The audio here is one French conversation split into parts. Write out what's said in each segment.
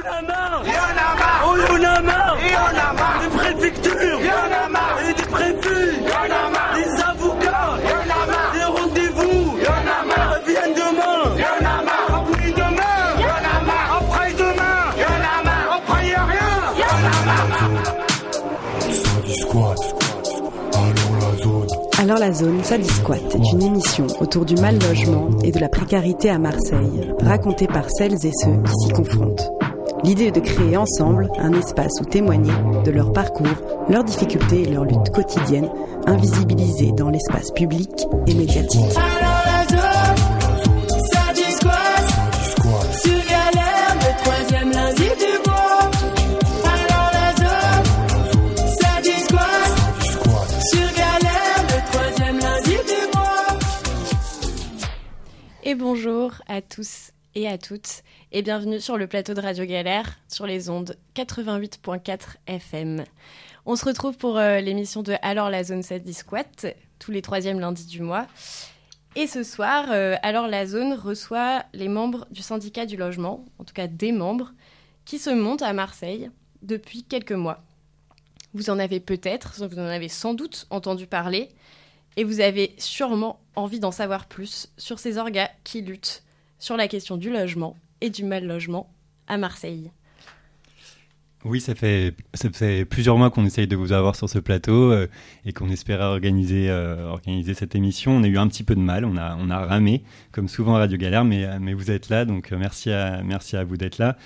en a marre. On en a marre. Des préfectures. Et des préfets. Des avocats. Des rendez-vous. Viennent demain. Après-demain. Après, y a rien. Ça dit squat. Alors la zone. Alors la zone, ça dit squat est une émission autour du mal logement et de la précarité à Marseille, racontée par celles et ceux qui s'y confrontent. L'idée est de créer ensemble un espace où témoigner de leur parcours, leurs difficultés et leurs luttes quotidiennes, invisibilisées dans l'espace public et médiatique. Alors la zone, ça dit squat. Tu galères le troisième lundi du mois. Alors la zone, ça dit squat. Tu galères le troisième lundi du mois. Et bonjour à tous et à toutes et bienvenue sur le plateau de Radio Galère sur les ondes 88.4 FM. On se retrouve pour l'émission de Alors la zone ça dit squat tous les troisièmes lundis du mois. Et ce soir, Alors la zone reçoit les membres du syndicat du logement, en tout cas des membres, qui se montent à Marseille depuis quelques mois. Vous en avez peut-être, vous en avez sans doute entendu parler, et vous avez sûrement envie d'en savoir plus sur ces orgas qui luttent sur la question du logement et du mal logement à Marseille. Oui, ça fait plusieurs mois qu'on essaye de vous avoir sur ce plateau et qu'on espérait organiser cette émission. On a eu un petit peu de mal, on a ramé, comme souvent à Radio Galère, mais vous êtes là, donc merci à vous d'être là.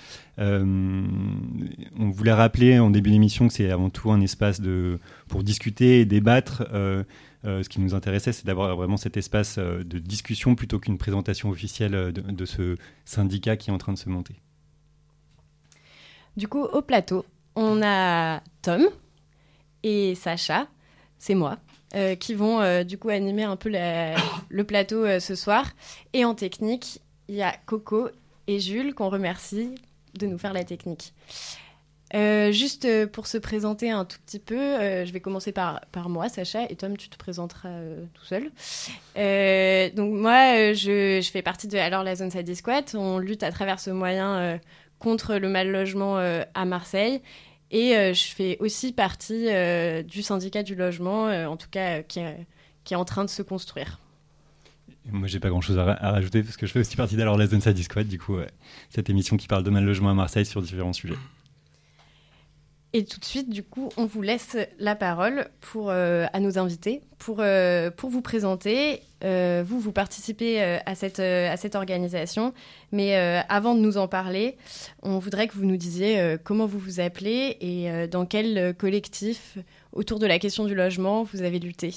On voulait rappeler en début d'émission que c'est avant tout un espace pour discuter et débattre. Ce qui nous intéressait, c'est d'avoir vraiment cet espace de discussion plutôt qu'une présentation officielle de ce syndicat qui est en train de se monter. Du coup, au plateau, on a Tom et Sacha, c'est moi, qui vont du coup animer un peu le plateau ce soir. Et en technique, il y a Coco et Jules qu'on remercie de nous faire la technique. Juste pour se présenter un tout petit peu, je vais commencer par moi, Sacha, et Tom, tu te présenteras tout seul. Donc moi, je fais partie de Alors la zone ça dit squat. On lutte à travers ce moyen contre le mal logement à Marseille. Et je fais aussi partie du syndicat du logement, en tout cas qui est en train de se construire. Moi, j'ai pas grand-chose à rajouter parce que je fais aussi partie d'Alors la zone ça dit squat. Du coup, cette émission qui parle de mal logement à Marseille sur différents sujets. Et tout de suite, du coup, on vous laisse la parole à nos invités pour vous présenter. Vous participez à cette organisation. Mais avant de nous en parler, on voudrait que vous nous disiez comment vous vous appelez et dans quel collectif autour de la question du logement vous avez lutté.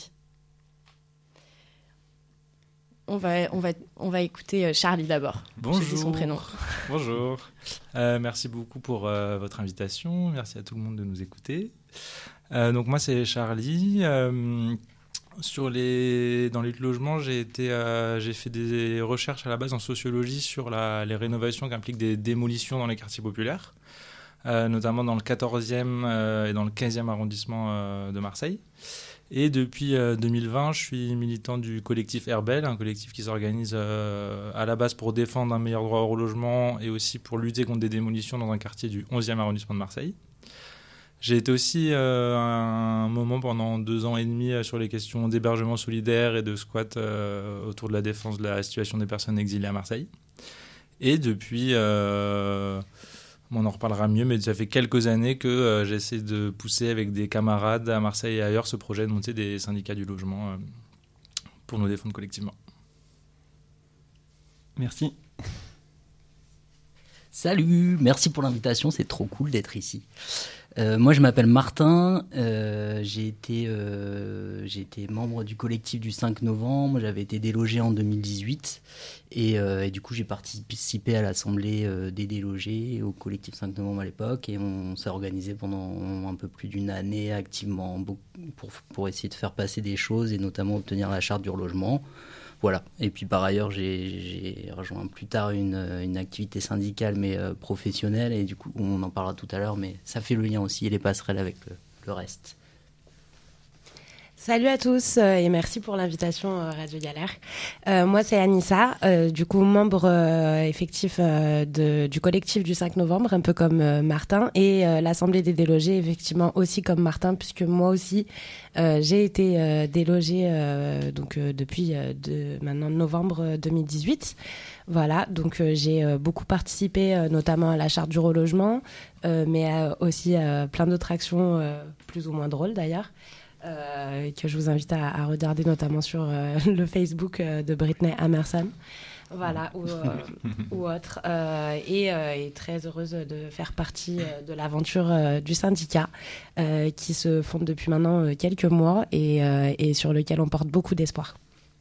On va écouter Charlie d'abord. Bonjour. J'ai dit son prénom. Bonjour. Merci beaucoup pour votre invitation. Merci à tout le monde de nous écouter. Donc moi, c'est Charlie. Dans les logements, j'ai fait des recherches à la base en sociologie sur les rénovations qui impliquent des démolitions dans les quartiers populaires, notamment dans le 14e et dans le 15e arrondissement de Marseille. Et depuis 2020, je suis militant du collectif Herbel, un collectif qui s'organise à la base pour défendre un meilleur droit au logement et aussi pour lutter contre des démolitions dans un quartier du 11e arrondissement de Marseille. J'ai été aussi un moment pendant 2 ans et demi sur les questions d'hébergement solidaire et de squat autour de la défense de la situation des personnes exilées à Marseille. Et depuis... on en reparlera mieux, mais ça fait quelques années que j'essaie de pousser avec des camarades à Marseille et ailleurs ce projet de monter des syndicats du logement pour nous défendre collectivement. Merci. Salut, merci pour l'invitation, c'est trop cool d'être ici. Moi, je m'appelle Martin, j'ai été membre du collectif du 5 novembre, j'avais été délogé en 2018 et du coup, j'ai participé à l'assemblée des délogés au collectif 5 novembre à l'époque et on s'est organisé pendant un peu plus d'une année activement pour essayer de faire passer des choses et notamment obtenir la charte du relogement. Voilà. Et puis par ailleurs, j'ai rejoint plus tard une activité syndicale mais professionnelle et du coup, on en parlera tout à l'heure, mais ça fait le lien aussi et les passerelles avec le reste. Salut à tous et merci pour l'invitation Radio Galère. Moi c'est Anissa, du coup membre effectif du collectif du 5 novembre, un peu comme Martin, et l'Assemblée des délogés effectivement aussi comme Martin, puisque moi aussi j'ai été délogée depuis maintenant novembre 2018. Voilà, donc j'ai beaucoup participé notamment à la charte du relogement, mais aussi à plein d'autres actions plus ou moins drôles d'ailleurs. Que je vous invite à regarder notamment sur le Facebook de Britney Amerson, voilà, ou autre, et très heureuse de faire partie de l'aventure du syndicat qui se fonde depuis maintenant quelques mois et sur lequel on porte beaucoup d'espoir.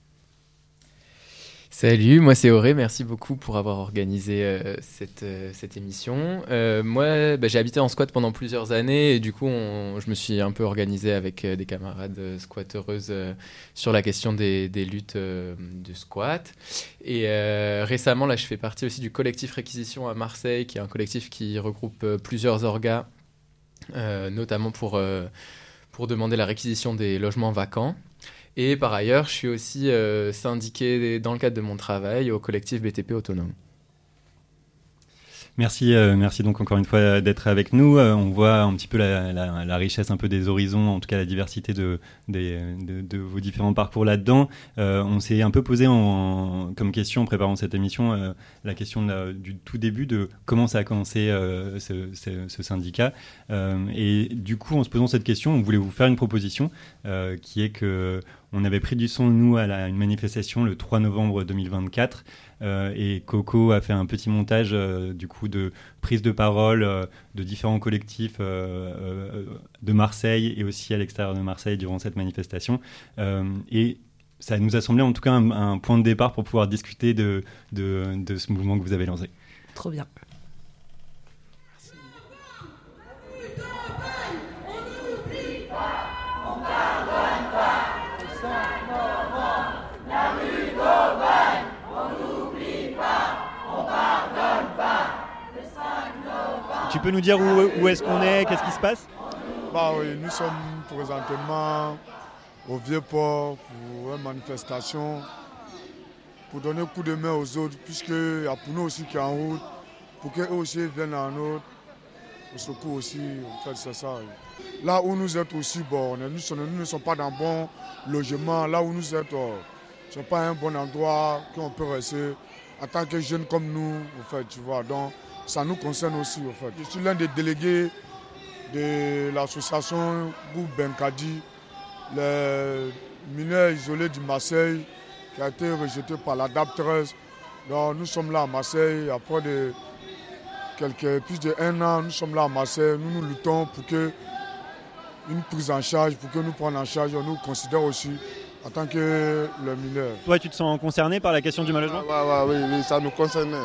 Salut, moi c'est Auré, merci beaucoup pour avoir organisé cette émission. Moi j'ai habité en squat pendant plusieurs années et du coup je me suis un peu organisé avec des camarades squatteuses sur la question des luttes de squat. Et récemment là je fais partie aussi du collectif Réquisition à Marseille, qui est un collectif qui regroupe plusieurs orgas, notamment pour demander la réquisition des logements vacants. Et par ailleurs, je suis aussi syndiqué dans le cadre de mon travail au collectif BTP Autonome. Merci donc encore une fois d'être avec nous. On voit un petit peu la richesse un peu des horizons, en tout cas la diversité de vos différents parcours là-dedans. On s'est un peu posé comme question en préparant cette émission la question du tout début de comment ça a commencé ce syndicat. Et du coup, en se posant cette question, on voulait vous faire une proposition qui est que on avait pris du son, nous, à une manifestation le 3 novembre 2024 et Coco a fait un petit montage du coup de prise de parole de différents collectifs de Marseille et aussi à l'extérieur de Marseille durant cette manifestation. Et ça nous a semblé en tout cas un point de départ pour pouvoir discuter de ce mouvement que vous avez lancé. Trop bien. Tu peux nous dire où est-ce qu'on est, qu'est-ce qui se passe ? Bah oui, nous sommes présentement au Vieux-Port pour une manifestation pour donner un coup de main aux autres, puisqu'il y a pour nous aussi qui est en route, pour qu'eux aussi viennent à nous au secours aussi, en fait c'est ça. Là où nous êtes aussi, bon, nous ne sommes pas dans un bon logement, là où nous êtes, ce n'est pas un bon endroit qu'on peut rester en tant que jeunes comme nous, en fait, tu vois, donc ça nous concerne aussi, en fait. Je suis l'un des délégués de l'association Groupe Benkadi, les mineurs isolés du Marseille, qui a été rejeté par la DAP 13. Donc nous sommes là à Marseille, après plus d'1 an, nous sommes là à Marseille, nous luttons pour que une prise en charge, pour que nous prenions en charge, on nous considère aussi en tant que le mineur. Toi, tu te sens concerné par la question du mal-logement ? Oui, ça nous concernait.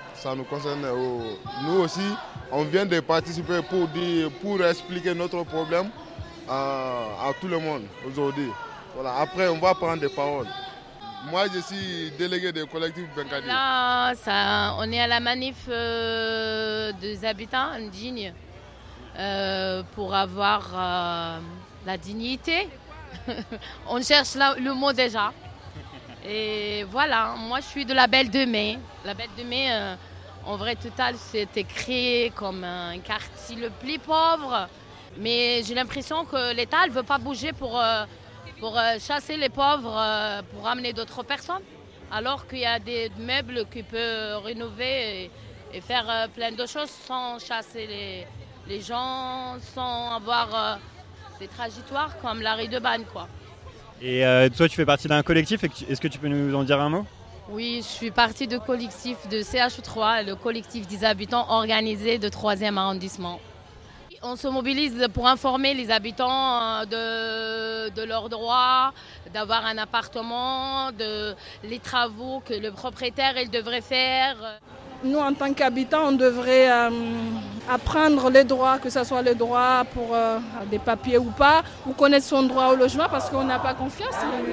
Nous aussi, on vient de participer pour expliquer notre problème à tout le monde aujourd'hui. Voilà. Après, on va prendre des paroles. Moi, je suis délégué du collectif Benkadi. Là, on est à la manif des habitants indignes pour avoir la dignité. On cherche le mot déjà. Et voilà, moi je suis de la Belle de Mai. La Belle de Mai, en vrai total, c'était créé comme un quartier le plus pauvre. Mais j'ai l'impression que l'État ne veut pas bouger pour chasser les pauvres, pour ramener d'autres personnes. Alors qu'il y a des meubles qui peuvent rénover et faire plein de choses sans chasser les gens, sans avoir des trajectoires comme l'arrêt de Banne, quoi. Et toi, tu fais partie d'un collectif. Est-ce que tu peux nous en dire un mot ? Oui, je suis partie du collectif de CH3, le collectif des habitants organisé de 3e arrondissement. On se mobilise pour informer les habitants de leurs droits, d'avoir un appartement, les travaux que le propriétaire il devrait faire. Nous, en tant qu'habitants, on devrait apprendre les droits, que ce soit les droits pour des papiers ou pas, ou connaître son droit au logement parce qu'on n'a pas confiance.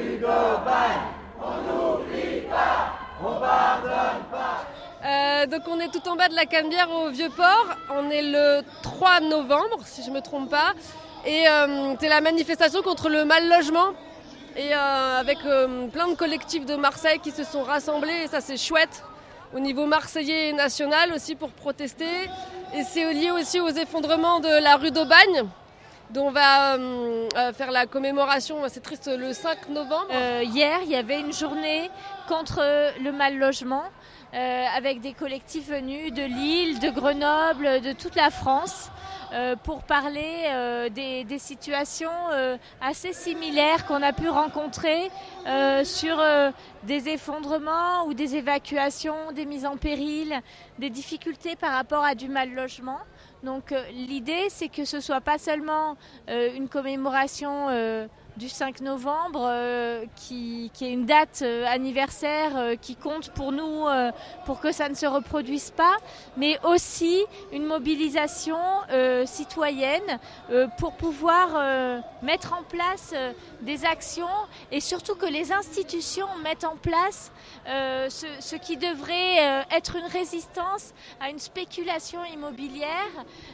On n'oublie pas, on pardonne pas. Donc on est tout en bas de la Canebière au Vieux-Port. On est le 3 novembre, si je ne me trompe pas. Et c'est la manifestation contre le mal logement. Et avec plein de collectifs de Marseille qui se sont rassemblés, et ça c'est chouette, au niveau marseillais et national aussi pour protester. Et c'est lié aussi aux effondrements de la rue d'Aubagne, dont on va faire la commémoration, c'est triste, le 5 novembre. Hier, il y avait une journée contre le mal logement, avec des collectifs venus de Lille, de Grenoble, de toute la France. Pour parler des situations assez similaires qu'on a pu rencontrer sur des effondrements ou des évacuations, des mises en péril, des difficultés par rapport à du mal logement. Donc l'idée, c'est que ce ne soit pas seulement une commémoration du 5 novembre, qui est une date anniversaire qui compte pour nous, pour que ça ne se reproduise pas, mais aussi une mobilisation citoyenne pour pouvoir mettre en place des actions et surtout que les institutions mettent en place ce qui devrait être une résistance à une spéculation immobilière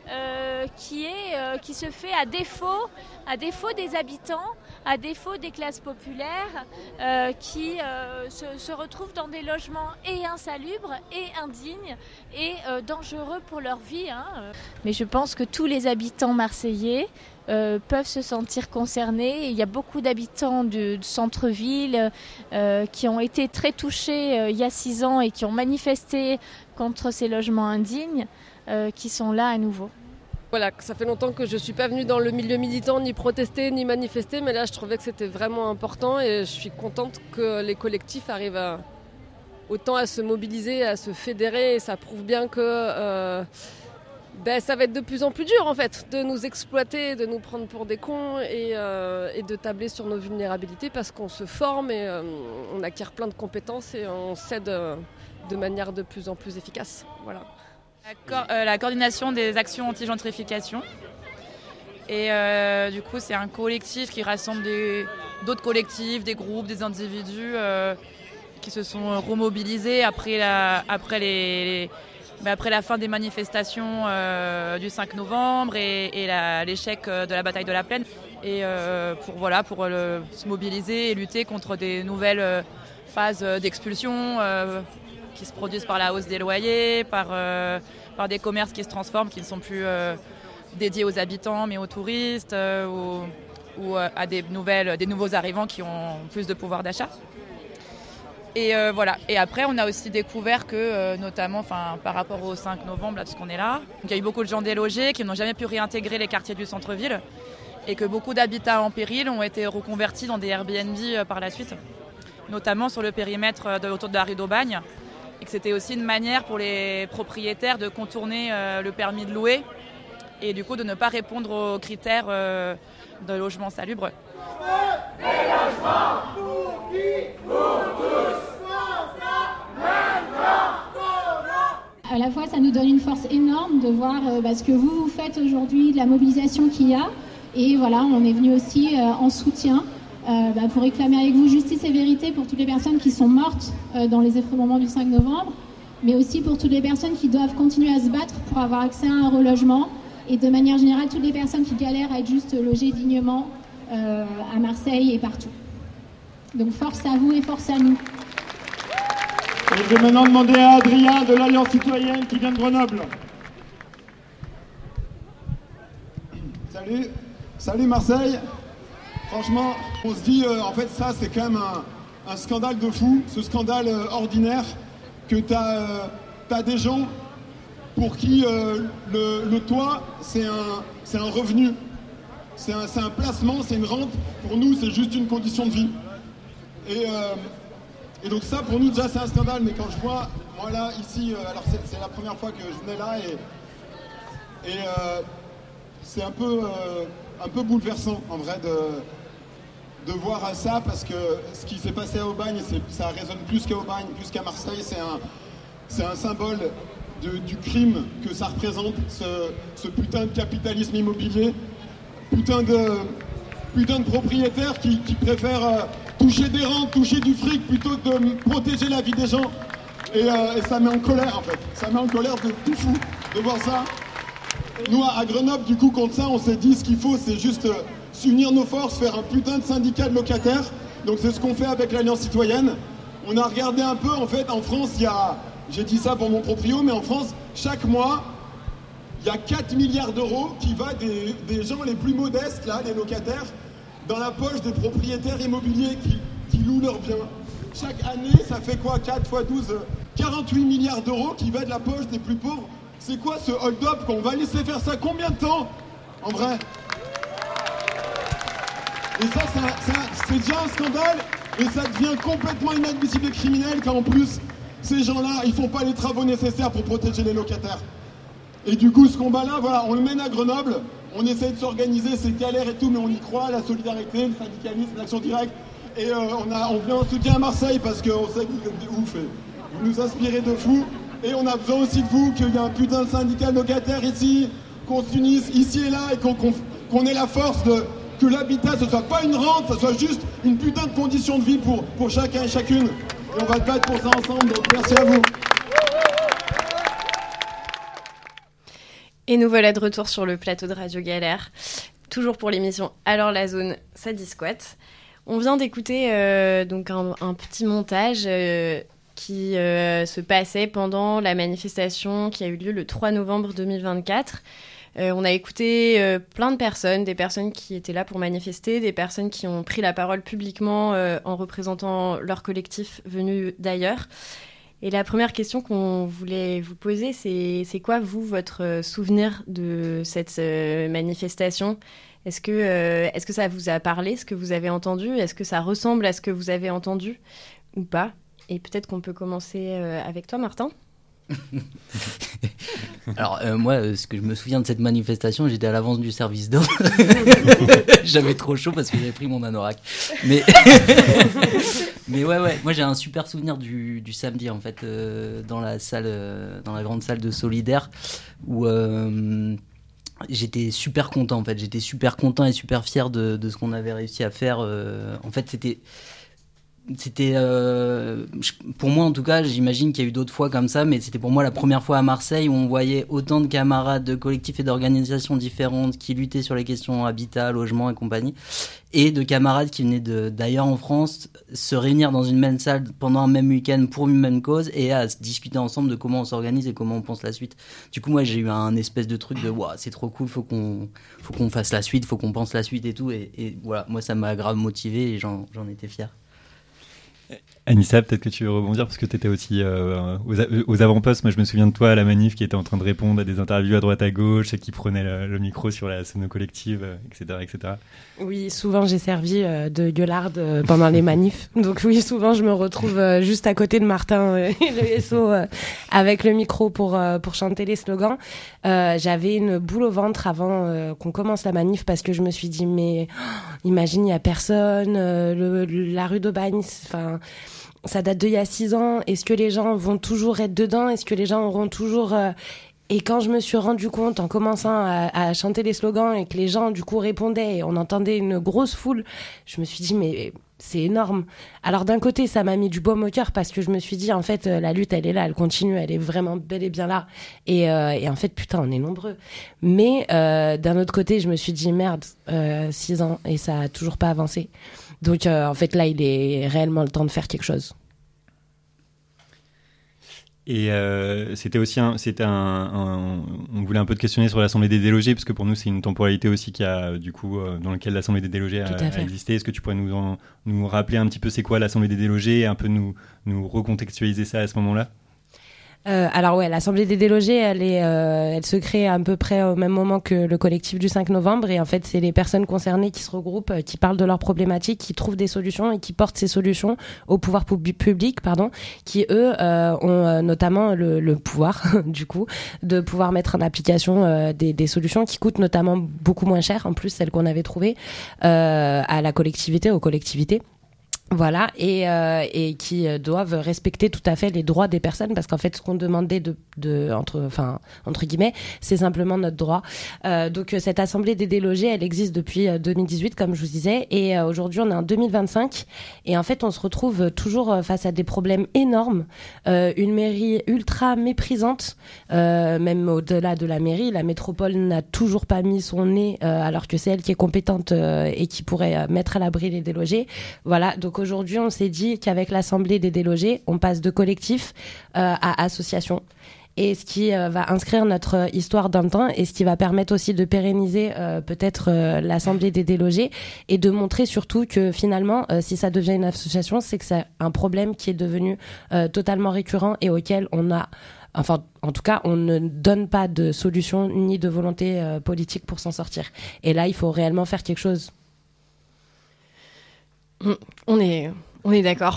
qui se fait à défaut des habitants, à défaut des classes populaires qui se retrouvent dans des logements et insalubres et indignes et dangereux pour leur vie. Mais je pense que tous les habitants marseillais peuvent se sentir concernés. Il y a beaucoup d'habitants du centre-ville qui ont été très touchés il y a 6 ans et qui ont manifesté contre ces logements indignes qui sont là à nouveau. Voilà, ça fait longtemps que je ne suis pas venue dans le milieu militant, ni protester, ni manifester, mais là je trouvais que c'était vraiment important et je suis contente que les collectifs arrivent autant à se mobiliser, à se fédérer, et ça prouve bien que ça va être de plus en plus dur en fait, de nous exploiter, de nous prendre pour des cons et de tabler sur nos vulnérabilités parce qu'on se forme et on acquiert plein de compétences et on s'aide de manière de plus en plus efficace. Voilà. La coordination des actions anti-gentrification. Et du coup, c'est un collectif qui rassemble d'autres collectifs, des groupes, des individus qui se sont remobilisés après la fin des manifestations du 5 novembre et l'échec de la bataille de la Plaine. Et pour se mobiliser et lutter contre des nouvelles phases d'expulsion qui se produisent par la hausse des loyers, par des commerces qui se transforment, qui ne sont plus dédiés aux habitants mais aux touristes ou à des nouveaux arrivants qui ont plus de pouvoir d'achat. Et voilà. Et après, on a aussi découvert que, notamment par rapport au 5 novembre, là, parce qu'on est là, il y a eu beaucoup de gens délogés qui n'ont jamais pu réintégrer les quartiers du centre-ville et que beaucoup d'habitats en péril ont été reconvertis dans des Airbnb par la suite, notamment sur le périmètre autour de la rue d'Aubagne. Et que c'était aussi une manière pour les propriétaires de contourner le permis de louer et du coup de ne pas répondre aux critères de logement salubre. Des logements pour qui, pour tous, à la fois, ça nous donne une force énorme de voir ce que vous faites aujourd'hui, de la mobilisation qu'il y a. Et voilà, on est venu aussi en soutien pour réclamer avec vous justice et vérité pour toutes les personnes qui sont mortes dans les effondrements du 5 novembre, mais aussi pour toutes les personnes qui doivent continuer à se battre pour avoir accès à un relogement, et de manière générale, toutes les personnes qui galèrent à être juste logées dignement à Marseille et partout. Donc force à vous et force à nous. Et je vais maintenant demander à Adrien de l'Alliance citoyenne qui vient de Grenoble. Salut Marseille. Franchement, on se dit, en fait, ça, c'est quand même un scandale de fou, ce scandale ordinaire, que t'as des gens pour qui le toit, c'est un revenu, c'est un placement, c'est une rente. Pour nous, c'est juste une condition de vie. Et donc ça, pour nous, déjà, c'est un scandale. Mais quand je vois, moi, là, ici, alors c'est la première fois que je venais là, et c'est un peu bouleversant, en vrai, de voir ça, parce que ce qui s'est passé à Aubagne, ça résonne plus qu'à Aubagne, plus qu'à Marseille. C'est un symbole du crime que ça représente, ce putain de capitalisme immobilier, putain de propriétaires qui préfèrent toucher des rentes, toucher du fric, plutôt que de protéger la vie des gens. Et ça met en colère, en fait. Ça met en colère de tout fou de voir ça. Nous, à Grenoble, du coup, contre ça, on s'est dit ce qu'il faut, c'est juste unir nos forces, faire un putain de syndicat de locataires. Donc c'est ce qu'on fait avec l'Alliance citoyenne. On a regardé un peu, en fait, en France, il y a, j'ai dit ça pour mon proprio, mais en France, chaque mois, il y a 4 milliards d'euros qui va des gens les plus modestes, là, les locataires, dans la poche des propriétaires immobiliers qui louent leurs biens. Chaque année, ça fait quoi? 4 x 12, 48 milliards d'euros qui va de la poche des plus pauvres. C'est quoi ce hold-up qu'on va laisser faire ça combien de temps? En vrai? Et ça, c'est déjà un scandale, et ça devient complètement inadmissible et criminel quand en plus, ces gens-là, ils font pas les travaux nécessaires pour protéger les locataires. Et du coup, ce combat-là, voilà, on le mène à Grenoble, on essaie de s'organiser, c'est galère et tout, mais on y croit, la solidarité, le syndicalisme, l'action directe. Et on vient en soutien à Marseille parce qu'on sait que vous êtes des ouf et vous nous inspirez de fou. Et on a besoin aussi de vous, qu'il y ait un putain de syndicat de locataires ici, qu'on s'unisse ici et là et qu'on ait la force que l'habitat, ce soit pas une rente, ce soit juste une putain de condition de vie pour chacun et chacune. Et on va se battre pour ça ensemble, donc merci à vous. Et nous voilà de retour sur le plateau de Radio Galère, toujours pour l'émission Alors la zone, ça dit squat. On vient d'écouter donc un petit montage qui se passait pendant la manifestation qui a eu lieu le 3 novembre 2024. On a écouté plein de personnes, des personnes qui étaient là pour manifester, des personnes qui ont pris la parole publiquement en représentant leur collectif venu d'ailleurs. Et la première question qu'on voulait vous poser, c'est quoi, vous, votre souvenir de cette manifestation ? Est-ce que ça vous a parlé, ce que vous avez entendu ? Est-ce que ça ressemble à ce que vous avez entendu ou pas ? Et peut-être qu'on peut commencer avec toi, Martin. Alors moi, ce que je me souviens de cette manifestation, j'étais à l'avance du service d'eau. J'avais trop chaud parce que j'avais pris mon anorak. Mais ouais, moi j'ai un super souvenir du samedi en fait, dans la grande salle de Solidaire où j'étais super content en fait. J'étais super content et super fier de ce qu'on avait réussi à faire. En fait, c'était pour moi en tout cas, j'imagine qu'il y a eu d'autres fois comme ça, mais c'était pour moi la première fois à Marseille où on voyait autant de camarades de collectifs et d'organisations différentes qui luttaient sur les questions habitat, logement et compagnie, et de camarades qui venaient d'ailleurs en France se réunir dans une même salle pendant un même week-end pour une même cause et à discuter ensemble de comment on s'organise et comment on pense la suite. Du coup moi j'ai eu un espèce de truc de waouh, c'est trop cool, faut qu'on fasse la suite, faut qu'on pense la suite et tout, et voilà, moi ça m'a grave motivé et j'en étais fier. Anissa, peut-être que tu veux rebondir parce que tu étais aussi aux avant-postes. Moi, je me souviens de toi à la manif qui était en train de répondre à des interviews à droite à gauche et qui prenait le micro sur la scène collective, etc., etc. Oui, souvent j'ai servi de gueularde pendant les manifs. Donc oui, souvent je me retrouve juste à côté de Martin et le SO avec le micro pour chanter les slogans. J'avais une boule au ventre avant qu'on commence la manif parce que je me suis dit mais imagine il y a personne, la rue d'Aubagne, enfin ça date d'il y a 6 ans. Est-ce que les gens vont toujours être dedans ? Est-ce que les gens auront toujours... Et quand je me suis rendu compte, en commençant à chanter les slogans et que les gens, du coup, répondaient et on entendait une grosse foule, je me suis dit, mais c'est énorme. Alors, d'un côté, ça m'a mis du baume au cœur parce que je me suis dit, en fait, la lutte, elle est là, elle continue, elle est vraiment bel et bien là. Et en fait, putain, on est nombreux. Mais d'un autre côté, je me suis dit, merde, 6 ans et ça a toujours pas avancé. Donc, en fait, là, il est réellement le temps de faire quelque chose. Et c'était aussi on voulait un peu te questionner sur l'Assemblée des délogés, parce que pour nous, c'est une temporalité aussi qui a, du coup, dans laquelle l'Assemblée des délogés a existé. Est-ce que tu pourrais nous rappeler un petit peu c'est quoi l'Assemblée des délogés et un peu nous recontextualiser ça à ce moment-là ? Alors ouais, l'Assemblée des délogés, elle se crée à peu près au même moment que le collectif du 5 novembre et en fait c'est les personnes concernées qui se regroupent, qui parlent de leurs problématiques, qui trouvent des solutions et qui portent ces solutions au pouvoir public, qui eux ont notamment le pouvoir du coup de pouvoir mettre en application des solutions qui coûtent notamment beaucoup moins cher en plus celles qu'on avait trouvées à la collectivité, aux collectivités. Voilà, et qui doivent respecter tout à fait les droits des personnes, parce qu'en fait, ce qu'on demandait entre guillemets, c'est simplement notre droit. Donc, cette assemblée des délogés, elle existe depuis 2018, comme je vous disais, et aujourd'hui, on est en 2025, et en fait, on se retrouve toujours face à des problèmes énormes. Une mairie ultra méprisante, même au-delà de la mairie, la métropole n'a toujours pas mis son nez, alors que c'est elle qui est compétente et qui pourrait mettre à l'abri les délogés. Voilà, donc aujourd'hui, on s'est dit qu'avec l'Assemblée des délogés, on passe de collectif à association. Et ce qui va inscrire notre histoire dans le temps et ce qui va permettre aussi de pérenniser peut-être l'Assemblée des délogés et de montrer surtout que finalement, si ça devient une association, c'est que c'est un problème qui est devenu totalement récurrent et auquel en tout cas, on ne donne pas de solution ni de volonté politique pour s'en sortir. Et là, il faut réellement faire quelque chose. On est d'accord.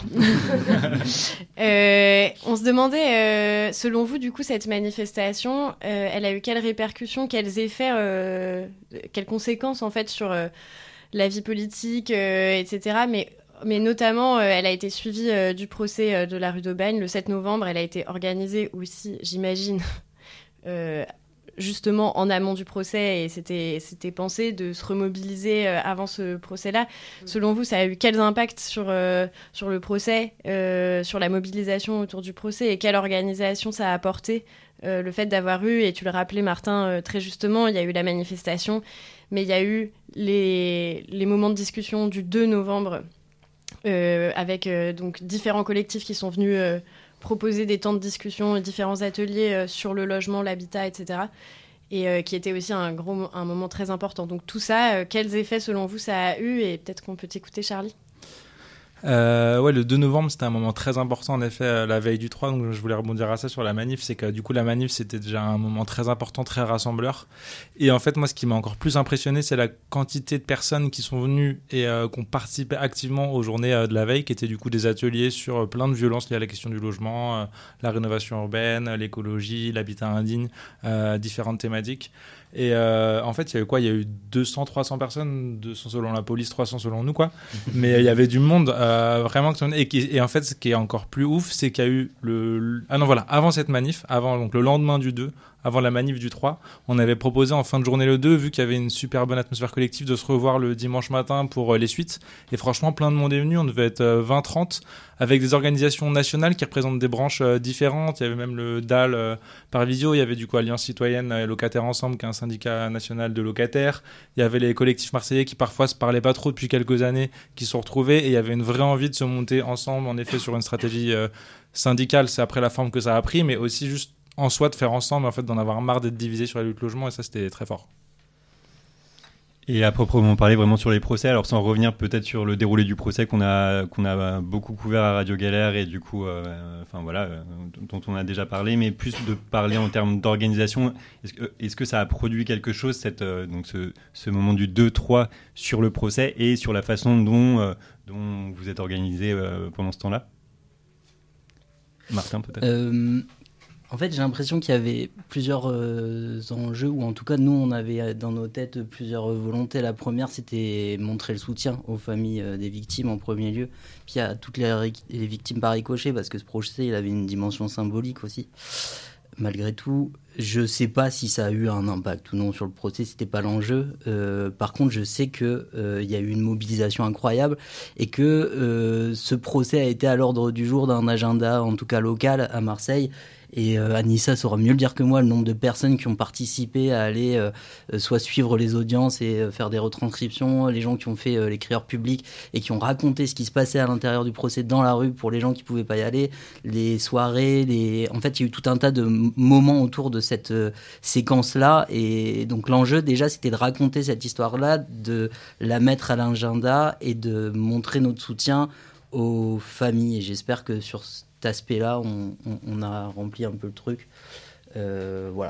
On se demandait, selon vous, du coup, cette manifestation, elle a eu quelles répercussions, quels effets, quelles conséquences, en fait, sur la vie politique, etc. Mais notamment, elle a été suivie du procès de la rue d'Aubagne le 7 novembre. Elle a été organisée aussi, j'imagine, justement en amont du procès, et c'était pensé de se remobiliser avant ce procès-là. Selon vous, ça a eu quels impacts sur le procès, sur la mobilisation autour du procès, et quelle organisation ça a apporté, le fait d'avoir eu, et tu le rappelais Martin très justement, il y a eu la manifestation, mais il y a eu les moments de discussion du 2 novembre avec donc différents collectifs qui sont venus proposer des temps de discussion, différents ateliers sur le logement, l'habitat, etc. Et qui était aussi un moment très important. Donc tout ça, quels effets selon vous ça a eu? Et peut-être qu'on peut t'écouter, Charlie. Ouais, le 2 novembre, c'était un moment très important, en effet, la veille du 3. Donc je voulais rebondir à ça sur la manif. C'est que du coup, la manif, c'était déjà un moment très important, très rassembleur. Et en fait, moi, ce qui m'a encore plus impressionné, c'est la quantité de personnes qui sont venues et qui ont participé activement aux journées de la veille, qui étaient du coup des ateliers sur plein de violences liées à la question du logement, la rénovation urbaine, l'écologie, l'habitat indigne, différentes thématiques. Et en fait, il y a eu quoi? Il y a eu 200, 300 personnes, 200 selon la police, 300 selon nous, quoi. Mais il y avait du monde vraiment. Et en fait, ce qui est encore plus ouf, c'est qu'il y a eu avant cette manif, donc le lendemain du 2, avant la manif du 3, on avait proposé en fin de journée le 2, vu qu'il y avait une super bonne atmosphère collective, de se revoir le dimanche matin pour les suites. Et franchement, plein de monde est venu. On devait être 20-30, avec des organisations nationales qui représentent des branches différentes. Il y avait même le DAL par visio. Il y avait du coup Alliance Citoyenne et Locataires Ensemble, qui est un syndicat national de locataires. Il y avait les collectifs marseillais qui parfois se parlaient pas trop depuis quelques années, qui se sont retrouvés. Et il y avait une vraie envie de se monter ensemble, en effet, sur une stratégie syndicale. C'est après la forme que ça a pris, mais aussi juste en soi de faire ensemble, en fait, d'en avoir marre d'être divisé sur la lutte logement, et ça, c'était très fort. Et à proprement parler, vraiment sur les procès, alors sans revenir peut-être sur le déroulé du procès qu'on a beaucoup couvert à Radio Galère, et du coup, dont on a déjà parlé, mais plus de parler en termes d'organisation. Est-ce que ça a produit quelque chose, donc ce moment du 2-3 sur le procès, et sur la façon dont vous êtes organisé pendant ce temps-là? Martin, peut-être. En fait, j'ai l'impression qu'il y avait plusieurs enjeux, ou en tout cas, nous, on avait dans nos têtes plusieurs volontés. La première, c'était montrer le soutien aux familles des victimes en premier lieu, puis à toutes les victimes par ricochet, parce que ce procès, il avait une dimension symbolique aussi. Malgré tout, je ne sais pas si ça a eu un impact ou non sur le procès, c'était pas l'enjeu. Par contre, je sais qu'il y a eu une mobilisation incroyable, et que ce procès a été à l'ordre du jour d'un agenda, en tout cas local, à Marseille. Et Anissa saura mieux le dire que moi, le nombre de personnes qui ont participé à aller soit suivre les audiences et faire des retranscriptions, les gens qui ont fait les crieurs publics et qui ont raconté ce qui se passait à l'intérieur du procès dans la rue pour les gens qui ne pouvaient pas y aller, les soirées, en fait il y a eu tout un tas de moments autour de cette séquence-là, et donc l'enjeu déjà c'était de raconter cette histoire-là, de la mettre à l'agenda et de montrer notre soutien aux familles, et j'espère que sur cet aspect-là, on a rempli un peu le truc. Voilà.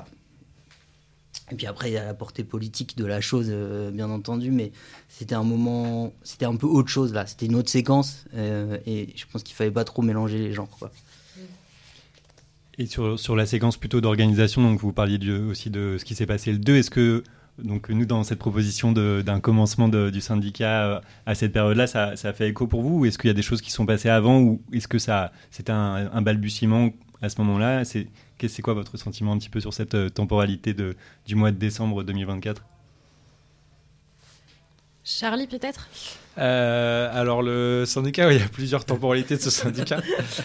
Et puis après, il y a la portée politique de la chose, bien entendu, mais c'était un peu autre chose là. C'était une autre séquence, et je pense qu'il fallait pas trop mélanger les genres, quoi. Et sur la séquence plutôt d'organisation, donc vous parliez aussi de ce qui s'est passé le 2, est-ce que Donc nous, dans cette proposition d'un commencement du syndicat à cette période-là, ça fait écho pour vous, ou est-ce qu'il y a des choses qui sont passées avant, ou est-ce que c'était un balbutiement à ce moment-là? C'est quoi votre sentiment un petit peu sur cette temporalité du mois de décembre 2024? Charlie, peut-être? Alors, le syndicat, il y a plusieurs temporalités de ce syndicat.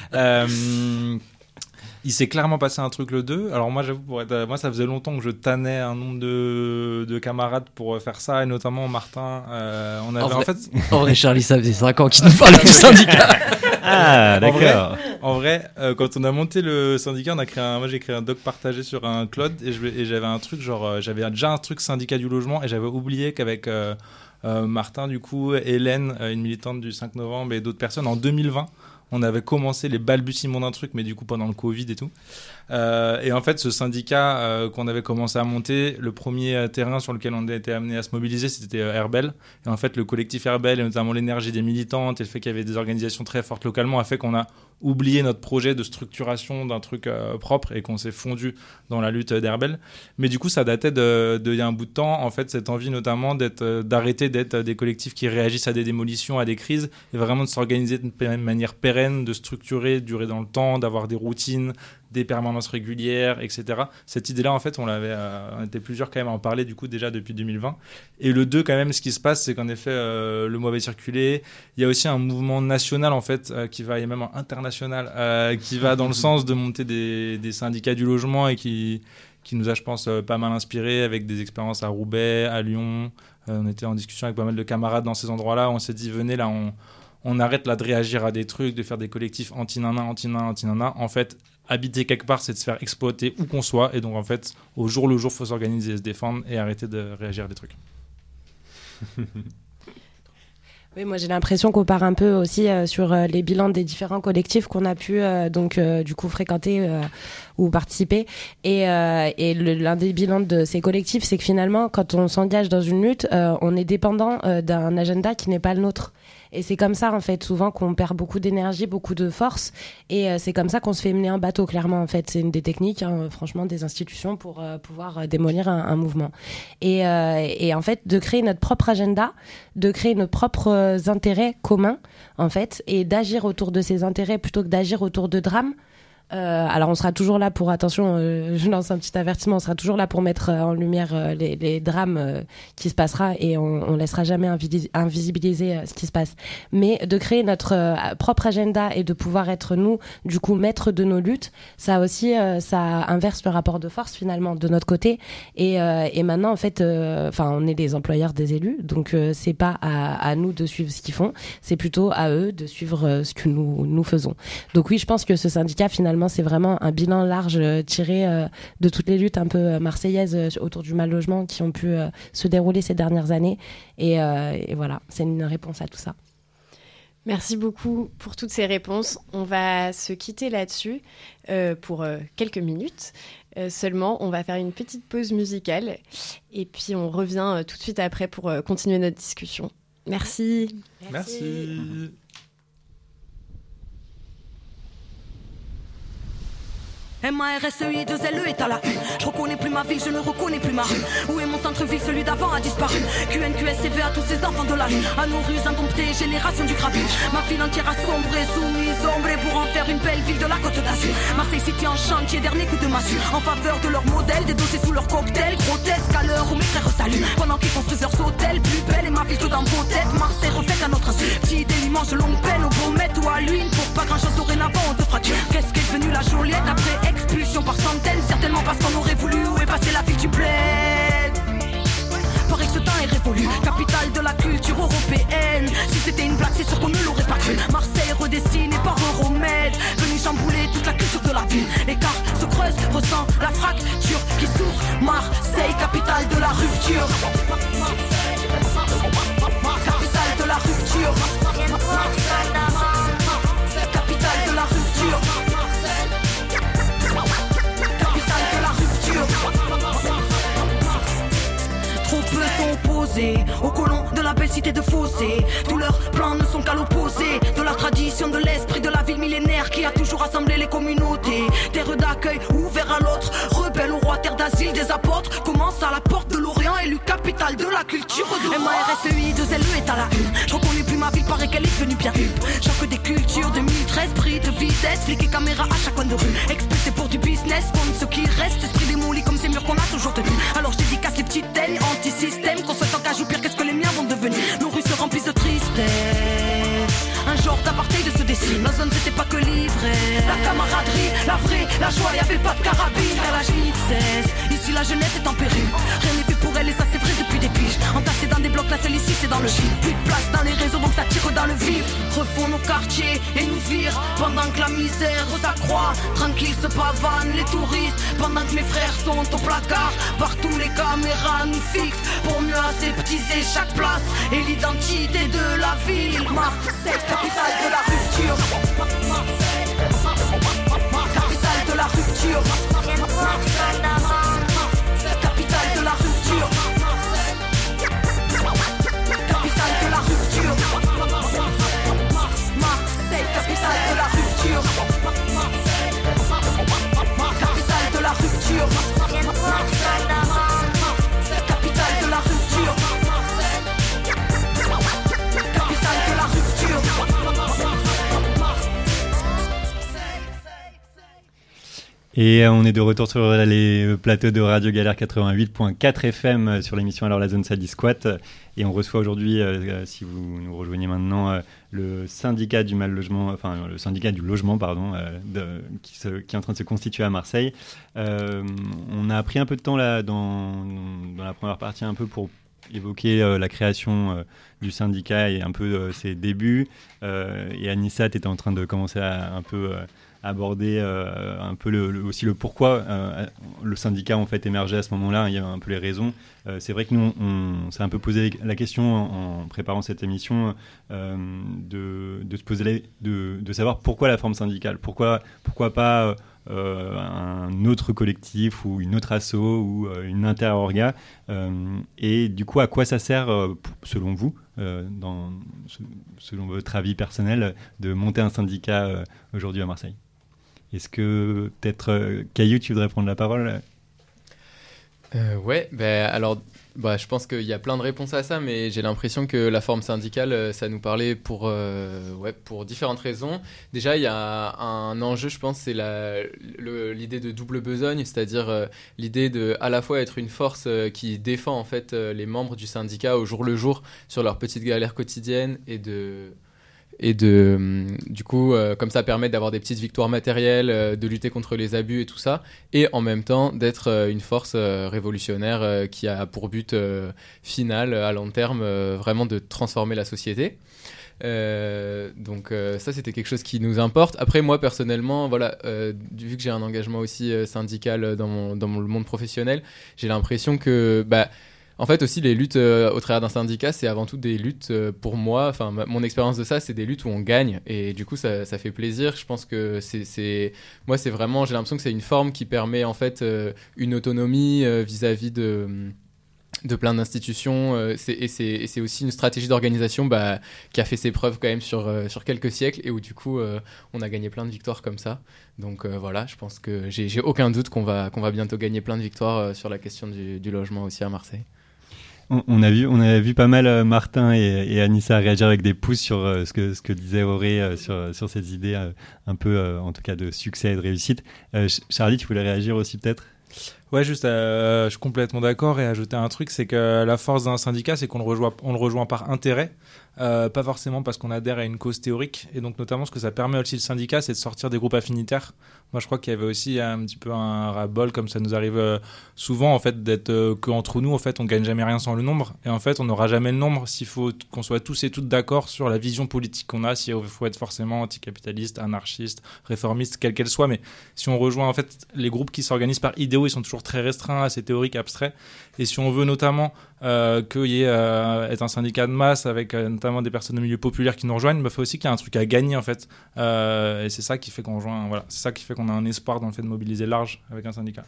Il s'est clairement passé un truc le 2. Alors moi, j'avoue, moi, ça faisait longtemps que je tannais un nombre de camarades pour faire ça, et notamment Martin. On avait en vrai, Charlie, ça faisait 5 ans qu'il nous parlait du syndicat. Ah, d'accord. En vrai, quand on a monté le syndicat, moi j'ai créé un doc partagé sur un cloud, et j'avais un truc j'avais déjà un truc syndicat du logement, et j'avais oublié qu'avec Martin, du coup, Hélène, une militante du 5 novembre, et d'autres personnes, en 2020, on avait commencé les balbutiements d'un truc, mais du coup pendant le Covid et tout. Et en fait, ce syndicat qu'on avait commencé à monter, le premier terrain sur lequel on a été amené à se mobiliser, c'était Herbel. Et en fait, le collectif Herbel, et notamment l'énergie des militantes, et le fait qu'il y avait des organisations très fortes localement, a fait qu'on a oublié notre projet de structuration d'un truc propre, et qu'on s'est fondu dans la lutte d'Herbel. Mais du coup, ça datait il y a un bout de temps, en fait, cette envie notamment d'arrêter d'être des collectifs qui réagissent à des démolitions, à des crises, et vraiment de s'organiser de manière pérenne, de structurer, durer dans le temps, d'avoir des routines, des permanences régulières, etc. Cette idée-là, en fait, on était plusieurs quand même à en parler, du coup, déjà depuis 2020. Et le 2, quand même, ce qui se passe, c'est qu'en effet, le mot va circuler. Il y a aussi un mouvement national, en fait, qui va, et même international, qui va dans le sens de monter des syndicats du logement, et qui nous a, je pense, pas mal inspiré, avec des expériences à Roubaix, à Lyon. On était en discussion avec pas mal de camarades dans ces endroits-là. On s'est dit, venez, là, on arrête là de réagir à des trucs, de faire des collectifs anti-nana. En fait, habiter quelque part, c'est de se faire exploiter où qu'on soit. Et donc, en fait, au jour le jour, il faut s'organiser et se défendre, et arrêter de réagir à des trucs. Oui, moi j'ai l'impression qu'on part un peu aussi sur les bilans des différents collectifs qu'on a pu du coup fréquenter ou participer. Et l'un des bilans de ces collectifs, c'est que finalement, quand on s'engage dans une lutte, on est dépendant d'un agenda qui n'est pas le nôtre. Et c'est comme ça, en fait, souvent qu'on perd beaucoup d'énergie, beaucoup de force. Et c'est comme ça qu'on se fait mener un bateau, clairement, en fait. C'est une des techniques, franchement, des institutions pour pouvoir démolir un mouvement. Et en fait, de créer notre propre agenda, de créer nos propres intérêts communs, en fait, et d'agir autour de ces intérêts plutôt que d'agir autour de drames. Alors on sera toujours là pour, attention, je lance un petit avertissement, on sera toujours là pour mettre en lumière les drames qui se passera, et on laissera jamais invisibiliser ce qui se passe. Mais de créer notre propre agenda et de pouvoir être nous, du coup, maîtres de nos luttes, ça aussi, ça inverse le rapport de force finalement de notre côté. Et maintenant, en fait, on est les employeurs des élus, donc c'est pas à nous de suivre ce qu'ils font, c'est plutôt à eux de suivre ce que nous faisons. Donc oui, je pense que ce syndicat finalement, c'est vraiment un bilan large tiré de toutes les luttes un peu marseillaises autour du mal logement qui ont pu se dérouler ces dernières années. Et voilà, c'est une réponse à tout ça. Merci beaucoup pour toutes ces réponses. On va se quitter là-dessus pour quelques minutes. Seulement, on va faire une petite pause musicale et puis on revient tout de suite après pour continuer notre discussion. Merci. Merci. M-A-R-S-E-I, 2-L-E est à la U. Je reconnais plus ma ville, je ne reconnais plus ma rue. Où est mon centre-ville, celui d'avant a disparu. QNQSCV à tous ces enfants de la rue. À nos rues indomptées, génération du crapu. Ma ville entière a sombré, soumise, ombrée pour en faire une belle ville de la Côte d'Azur. Marseille City en chantier, dernier coup de massue. En faveur de leur modèle, des dossiers sous leur cocktail. Grotesque à l'heure où mes frères saluent. Pendant qu'ils construisent leurs hôtels, plus belle et ma ville que dans vos têtes. Marseille refaite à notre insu. Petit délit mange longue peine au Beaumet ou à l'huile. Pour pas grand chose dorénavant, on te fracture. Qu'est-ce qu'est devenu la Joliette après expulsion par centaines, certainement parce qu'on aurait voulu. Où est passée la ville du bled? Paraît que ce temps est révolu. Capitale de la culture européenne. Si c'était une blague, c'est sûr qu'on ne l'aurait pas cru. Marseille redessinée par Euromède, venu chambouler toute la culture de la ville. L'écart se creuse, ressent la fracture qui souffre. Marseille, capitale de la rupture. Capitale de la rupture. Capitale de la rupture. Trop peu sont opposés aux colons de la belle cité de Fossé. Tous leurs plans ne sont qu'à l'opposé de la tradition, de l'esprit de la ville millénaire qui a toujours rassemblé les communautés. Terre d'accueil ouvert à l'autre, rebelle au roi, terre d'asile des apôtres. Commence à la porte de l'Orient élu capitale de la culture de MARSEI, 2LE est à la une. Je reconnais plus ma ville, paraît qu'elle est devenue bien huppe. Choc des cultures, 2013, prix de vitesse, flic et caméra à chaque coin de rue. Expulsé pour du business, compte ce qui reste, esprit démoli comme ces murs qu'on a toujours tenus. Alors je dédicace les petites teignes, anti-système, qu'on souhaite engage ou pire, qu'est-ce que les miens vont devenir. Nos rues se remplissent de tristesse. Un genre d'apartheid se dessine, la zone c'était pas que l'ivresse. La camaraderie, la vraie, la joie, y'avait pas de carabine. Car la nuit cesse, ici la jeunesse est en péril. Rien n'est fait pour elle et ça c'est vrai depuis des piges. Entassés dans des blocs, la celle ici c'est dans le gîte. Plus de place dans les réseaux donc ça tire dans le vif. Refont nos quartiers et nous virent pendant que la misère s'accroît. Tranquille se pavanent les touristes pendant que mes frères sont au placard. Partout les caméras nous fixent pour mieux aseptiser chaque place et l'identité de la ville. Marseille, capitale de la rupture. Capitale de la rupture. Capitale de la rupture. Capitale de la rupture. Marseille, capitale de la rupture. Capitale de la rupture. Capitale de la rupture. Capitale de la rupture. Et on est de retour sur les plateaux de Radio Galère 88.4 FM sur l'émission Alors la zone ça dit squat. Et on reçoit aujourd'hui, si vous nous rejoignez maintenant, le syndicat du mal logement, enfin le syndicat du logement, pardon, qui est en train de se constituer à Marseille. On a pris un peu de temps là dans la première partie un peu pour évoquer la création du syndicat et un peu ses débuts. Et Anissa, tu étais en train de commencer à un peu aborder un peu aussi le pourquoi le syndicat en fait émergeait à ce moment-là. Il y a un peu les raisons. C'est vrai que nous, on s'est un peu posé la question en préparant cette émission de se poser de savoir pourquoi la forme syndicale, pourquoi pas un autre collectif ou une autre asso ou une inter-orga, et du coup à quoi ça sert selon vous, selon votre avis personnel, de monter un syndicat aujourd'hui à Marseille. Est-ce que peut-être Caillou, tu voudrais prendre la parole? Ouais, alors je pense qu'il y a plein de réponses à ça, mais j'ai l'impression que la forme syndicale, ça nous parlait pour différentes raisons. Déjà, il y a un enjeu, je pense, c'est l'idée de double besogne, c'est-à-dire l'idée de à la fois être une force qui défend en fait les membres du syndicat au jour le jour sur leurs petites galères quotidiennes et du coup, comme ça permet d'avoir des petites victoires matérielles, de lutter contre les abus et tout ça, et en même temps d'être une force révolutionnaire qui a pour but final, à long terme, vraiment de transformer la société. Donc ça, c'était quelque chose qui nous importe. Après, moi, personnellement, voilà, vu que j'ai un engagement aussi syndical dans le monde professionnel, j'ai l'impression que... en fait, aussi, les luttes au travers d'un syndicat, c'est avant tout des luttes pour moi. Enfin, mon expérience de ça, c'est des luttes où on gagne. Et du coup, ça fait plaisir. Je pense que moi, c'est vraiment... J'ai l'impression que c'est une forme qui permet, en fait, une autonomie vis-à-vis de plein d'institutions. Et c'est aussi une stratégie d'organisation qui a fait ses preuves quand même sur quelques siècles et où, du coup, on a gagné plein de victoires comme ça. Donc voilà, je pense que j'ai aucun doute qu'on va bientôt gagner plein de victoires sur la question du logement aussi à Marseille. On a vu pas mal Martin et Anissa réagir avec des pouces sur ce que disait Auré sur ces idées un peu, en tout cas, de succès et de réussite. Charlie, tu voulais réagir aussi peut-être ? Ouais, juste, je suis complètement d'accord, et ajouter un truc, c'est que la force d'un syndicat, c'est qu'on le rejoint par intérêt, pas forcément parce qu'on adhère à une cause théorique. Et donc, notamment, ce que ça permet aussi le syndicat, c'est de sortir des groupes affinitaires. Moi, je crois qu'il y avait aussi un petit peu un ras-le-bol, comme ça nous arrive souvent, en fait, d'être qu'entre nous, en fait, on gagne jamais rien sans le nombre. Et en fait, on n'aura jamais le nombre s'il faut qu'on soit tous et toutes d'accord sur la vision politique qu'on a, s'il faut être forcément anticapitaliste, anarchiste, réformiste, quelle qu'elle soit. Mais si on rejoint, en fait, les groupes qui s'organisent par idéaux, ils sont toujours très restreints, assez théoriques, abstraits. Et si on veut notamment qu'il y ait être un syndicat de masse avec notamment des personnes au milieu populaire qui nous rejoignent, il faut aussi qu'il y ait un truc à gagner, en fait. Et c'est ça qui fait qu'on rejoint, voilà, c'est ça qui fait qu'on a un espoir dans le fait de mobiliser large avec un syndicat.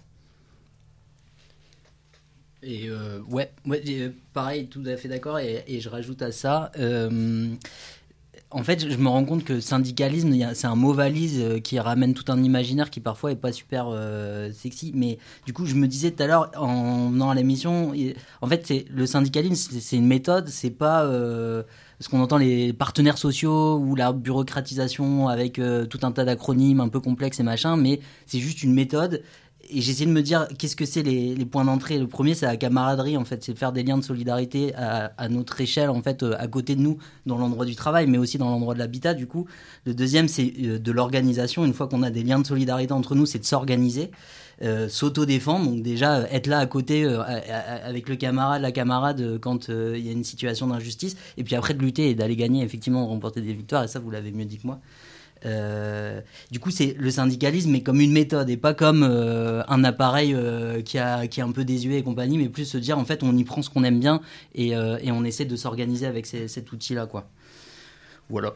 Et pareil, tout à fait d'accord. Et je rajoute à ça, En fait, je me rends compte que syndicalisme, c'est un mot valise qui ramène tout un imaginaire qui parfois est pas super sexy. Mais du coup, je me disais tout à l'heure en venant à l'émission, en fait, le syndicalisme, c'est une méthode, c'est pas ce qu'on entend les partenaires sociaux ou la bureaucratisation avec tout un tas d'acronymes un peu complexes et machin, mais c'est juste une méthode. Et j'essaie de me dire qu'est-ce que c'est les points d'entrée. Le premier, c'est la camaraderie, en fait, c'est faire des liens de solidarité à notre échelle, en fait, à côté de nous, dans l'endroit du travail, mais aussi dans l'endroit de l'habitat, du coup. Le deuxième, c'est de l'organisation. Une fois qu'on a des liens de solidarité entre nous, c'est de s'organiser, s'auto-défendre. Donc déjà, être là à côté avec le camarade, la camarade, quand il y a une situation d'injustice. Et puis après, de lutter et d'aller gagner, effectivement, remporter des victoires. Et ça, vous l'avez mieux dit que moi. Du coup, c'est le syndicalisme, mais comme une méthode et pas comme un appareil qui est un peu désuet et compagnie, mais plus se dire en fait on y prend ce qu'on aime bien et on essaie de s'organiser avec cet outil-là, quoi. Voilà.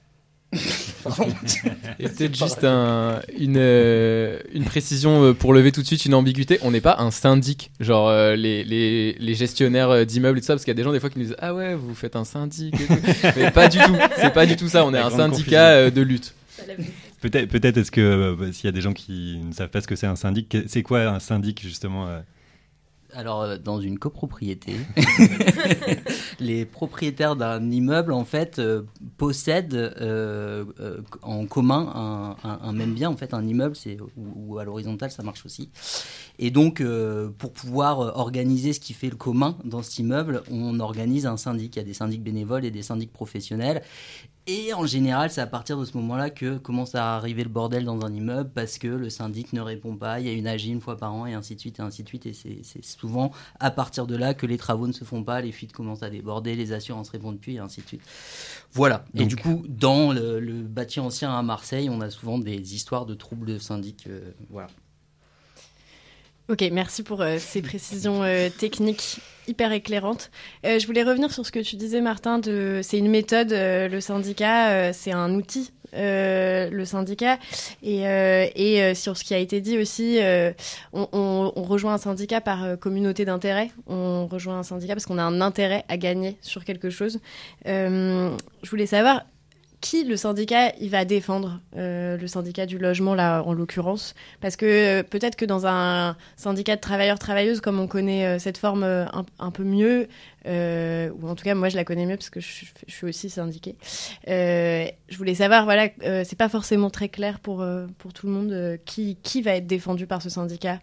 Et peut-être juste une précision pour lever tout de suite une ambiguïté. On n'est pas un syndic, genre les gestionnaires d'immeubles et tout ça, parce qu'il y a des gens des fois qui nous disent ah ouais vous faites un syndic et tout. Mais pas du tout, c'est pas du tout ça. On est un syndicat de lutte. Peut-être est-ce que s'il y a des gens qui ne savent pas ce que c'est un syndic, c'est quoi un syndic justement Alors, dans une copropriété, les propriétaires d'un immeuble, en fait, possèdent en commun un même bien. En fait, un immeuble, ou à l'horizontale, ça marche aussi. Et donc, pour pouvoir organiser ce qui fait le commun dans cet immeuble, on organise un syndic. Il y a des syndics bénévoles et des syndics professionnels. Et en général, c'est à partir de ce moment-là que commence à arriver le bordel dans un immeuble parce que le syndic ne répond pas, il y a une AG une fois par an et ainsi de suite et ainsi de suite. Et c'est souvent à partir de là que les travaux ne se font pas, les fuites commencent à déborder, les assurances répondent plus et ainsi de suite. Voilà. Donc, et du coup, dans le bâti ancien à Marseille, on a souvent des histoires de troubles de syndic. Voilà. Ok, merci pour ces précisions techniques hyper éclairante. Je voulais revenir sur ce que tu disais, Martin, c'est une méthode, le syndicat, c'est un outil, le syndicat. Et sur ce qui a été dit aussi, on rejoint un syndicat par communauté d'intérêt. On rejoint un syndicat parce qu'on a un intérêt à gagner sur quelque chose. Je voulais savoir qui le syndicat il va défendre, le syndicat du logement là en l'occurrence, parce que peut-être que dans un syndicat de travailleurs-travailleuses comme on connaît cette forme un peu mieux, ou en tout cas moi je la connais mieux parce que je suis aussi syndiquée, je voulais savoir, voilà, c'est pas forcément très clair pour tout le monde qui va être défendu par ce syndicat.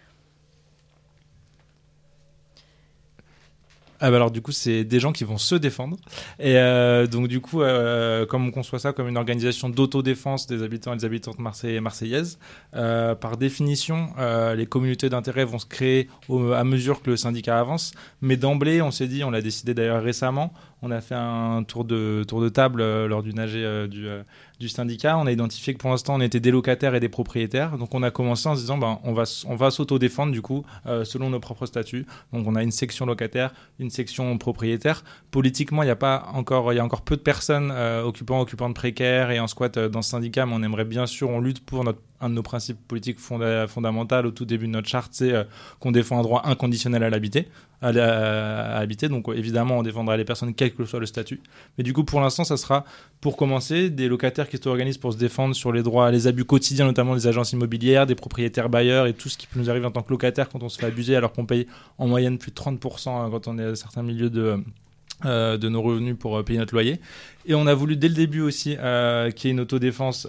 Ah bah alors du coup c'est des gens qui vont se défendre et donc du coup comme on conçoit ça comme une organisation d'autodéfense des habitants et des habitantes marseillais et marseillaises, par définition les communautés d'intérêt vont se créer à mesure que le syndicat avance, mais d'emblée on s'est dit, on l'a décidé d'ailleurs récemment, on a fait un tour de table lors d'une AG du syndicat, on a identifié que pour l'instant on était des locataires et des propriétaires, donc on a commencé en se disant on va s'auto-défendre du coup selon nos propres statuts. Donc on a une section locataire, une section propriétaire. Politiquement il y a encore peu de personnes occupantes précaires et en squat dans ce syndicat, mais on aimerait bien sûr, on lutte pour un de nos principes politiques fondamentaux au tout début de notre charte, c'est qu'on défend un droit inconditionnel à habiter. Donc évidemment on défendra les personnes quel que soit le statut, mais du coup pour l'instant ça sera pour commencer des locataires qui s'organisent pour se défendre sur les droits, les abus quotidiens notamment des agences immobilières, des propriétaires bailleurs et tout ce qui peut nous arriver en tant que locataire quand on se fait abuser alors qu'on paye en moyenne plus de 30% quand on est à certains milieux de nos revenus pour payer notre loyer. Et on a voulu dès le début aussi qu'il y ait une autodéfense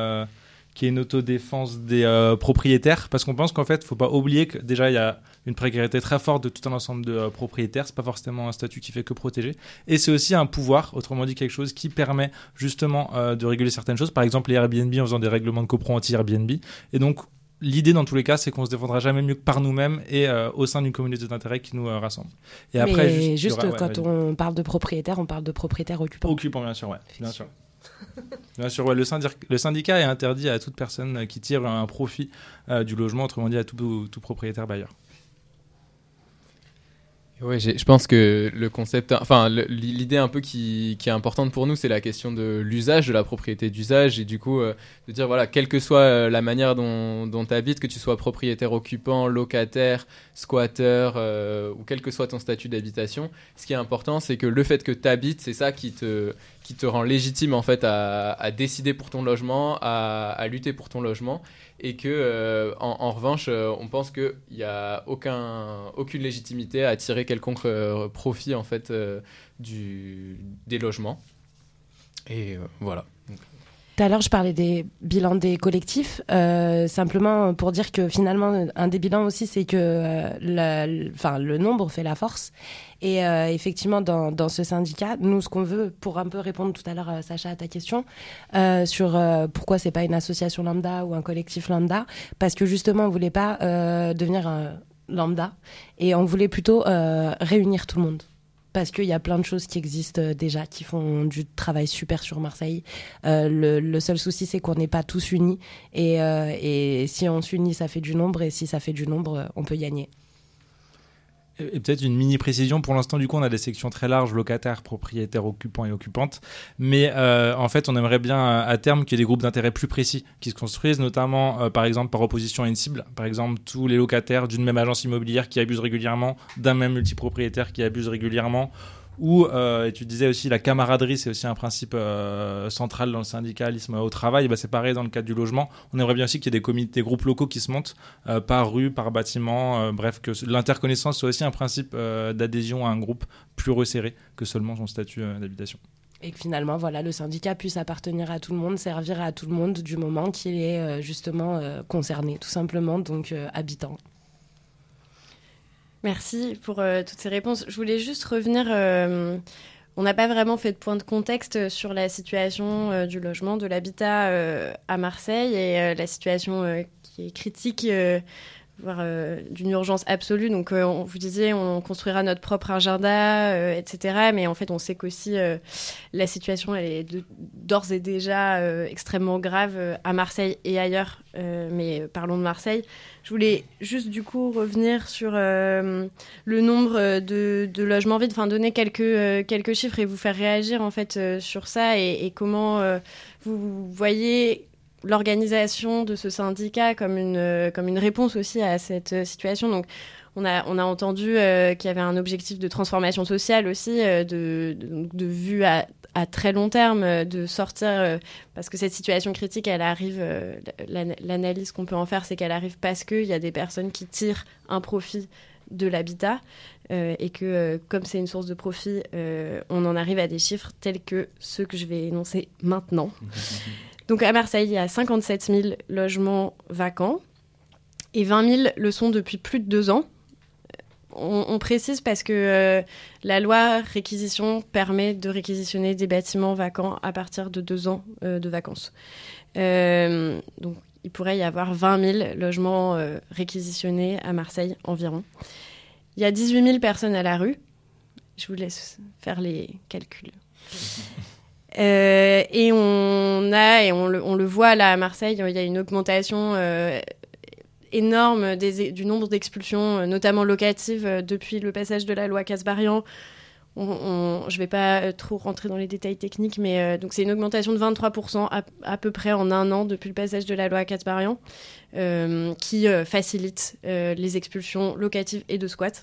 des propriétaires, parce qu'on pense qu'en fait, il ne faut pas oublier que déjà, il y a une précarité très forte de tout un ensemble de propriétaires. Ce n'est pas forcément un statut qui fait que protéger. Et c'est aussi un pouvoir, autrement dit quelque chose qui permet justement de réguler certaines choses. Par exemple, les Airbnb en faisant des règlements de copro anti-Airbnb. Et donc, l'idée dans tous les cas, c'est qu'on se défendra jamais mieux que par nous-mêmes et au sein d'une communauté d'intérêt qui nous rassemble. Et après, quand on parle de propriétaires, on parle de propriétaires occupants. Occupants, bien sûr, ouais. Bien sûr. Bien sûr, ouais, le syndicat est interdit à toute personne qui tire un profit du logement, autrement dit à tout propriétaire bailleur. Ouais, je pense que le concept, l'idée un peu qui est importante pour nous, c'est la question de l'usage, de la propriété d'usage, et du coup, de dire voilà, quelle que soit la manière dont tu habites, que tu sois propriétaire occupant, locataire, squatteur, ou quel que soit ton statut d'habitation, ce qui est important, c'est que le fait que tu habites, c'est ça qui te rend légitime en fait à décider pour ton logement, à lutter pour ton logement, et que en revanche, on pense qu'il n'y a aucune légitimité à tirer quelconque profit en fait des logements. Et voilà. Tout à l'heure, je parlais des bilans des collectifs, simplement pour dire que finalement, un des bilans aussi, c'est que le nombre fait la force. Et effectivement, dans ce syndicat, nous, ce qu'on veut, pour un peu répondre tout à l'heure, Sacha, à ta question, sur pourquoi c'est pas une association lambda ou un collectif lambda, parce que justement, on voulait pas devenir un lambda, et on voulait plutôt réunir tout le monde. Parce qu'il y a plein de choses qui existent déjà, qui font du travail super sur Marseille. Le seul souci, c'est qu'on n'est pas tous unis. Et si on s'unit, ça fait du nombre. Et si ça fait du nombre, on peut gagner. Et peut-être une mini précision, pour l'instant du coup on a des sections très larges, locataires, propriétaires, occupants et occupantes, mais en fait on aimerait bien à terme qu'il y ait des groupes d'intérêt plus précis qui se construisent, notamment par exemple par opposition à une cible, par exemple tous les locataires d'une même agence immobilière qui abusent régulièrement, d'un même multipropriétaire qui abuse régulièrement, ou, et tu disais aussi la camaraderie, c'est aussi un principe central dans le syndicalisme au travail. Bah, c'est pareil dans le cadre du logement. On aimerait bien aussi qu'il y ait des comités, des groupes locaux qui se montent par rue, par bâtiment, bref, que l'interconnaissance soit aussi un principe d'adhésion à un groupe plus resserré que seulement son statut d'habitation. Et que finalement, voilà, le syndicat puisse appartenir à tout le monde, servir à tout le monde du moment qu'il est justement concerné, tout simplement, donc habitant. Merci pour toutes ces réponses. Je voulais juste revenir, on n'a pas vraiment fait de point de contexte sur la situation du logement, de l'habitat à Marseille et la situation qui est critique, voire d'une urgence absolue. Donc on vous disait, on construira notre propre agenda, etc. Mais en fait, on sait qu'aussi la situation elle est d'ores et déjà extrêmement grave à Marseille et ailleurs. Mais parlons de Marseille. Je voulais juste du coup revenir sur le nombre de logements vides, enfin donner quelques chiffres et vous faire réagir en fait sur ça et comment vous voyez l'organisation de ce syndicat comme une réponse aussi à cette situation. Donc on a entendu qu'il y avait un objectif de transformation sociale aussi, de vue à très long terme, de sortir, parce que cette situation critique, elle arrive, l'analyse qu'on peut en faire, c'est qu'elle arrive parce qu'il y a des personnes qui tirent un profit de l'habitat, et que comme c'est une source de profit, on en arrive à des chiffres tels que ceux que je vais énoncer maintenant. Donc à Marseille, il y a 57 000 logements vacants, et 20 000 le sont depuis plus de 2 ans. On précise parce que la loi réquisition permet de réquisitionner des bâtiments vacants à partir de 2 ans de vacances. Donc il pourrait y avoir 20 000 logements réquisitionnés à Marseille environ. Il y a 18 000 personnes à la rue. Je vous laisse faire les calculs. Et on le voit là à Marseille, il y a une augmentation énorme du nombre d'expulsions, notamment locatives, depuis le passage de la loi Kasbarian. Je ne vais pas trop rentrer dans les détails techniques, mais donc c'est une augmentation de 23% à peu près en 1 an depuis le passage de la loi Kasbarian, qui facilite les expulsions locatives et de squat.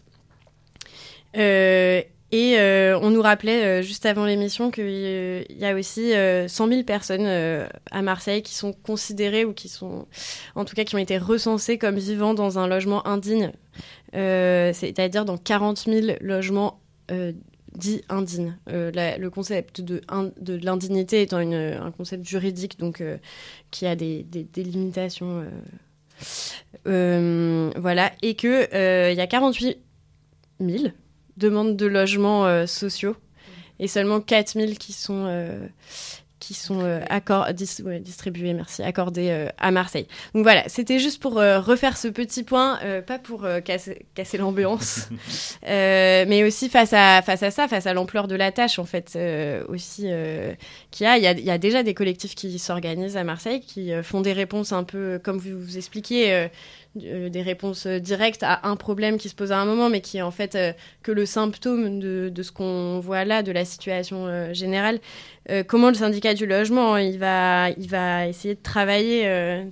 Et on nous rappelait juste avant l'émission qu'il y a aussi 100 000 personnes à Marseille qui sont considérées ou qui sont, en tout cas, qui ont été recensées comme vivant dans un logement indigne, c'est-à-dire dans 40 000 logements dits indignes. Le concept de l'indignité étant un concept juridique, donc qui a des limitations. Voilà, et que il y a 48 000 demandes de logements sociaux et seulement 4 000 qui sont distribués, accordés à Marseille. Donc voilà, c'était juste pour refaire ce petit point, pas pour casser l'ambiance, mais aussi face à ça, face à l'ampleur de la tâche en fait, aussi qu'il y a. Il y a déjà des collectifs qui s'organisent à Marseille, qui font des réponses un peu, comme vous expliquiez, des réponses directes à un problème qui se pose à un moment, mais qui est en fait que le symptôme de ce qu'on voit là, de la situation générale. Comment le syndicat du logement, il va essayer de travailler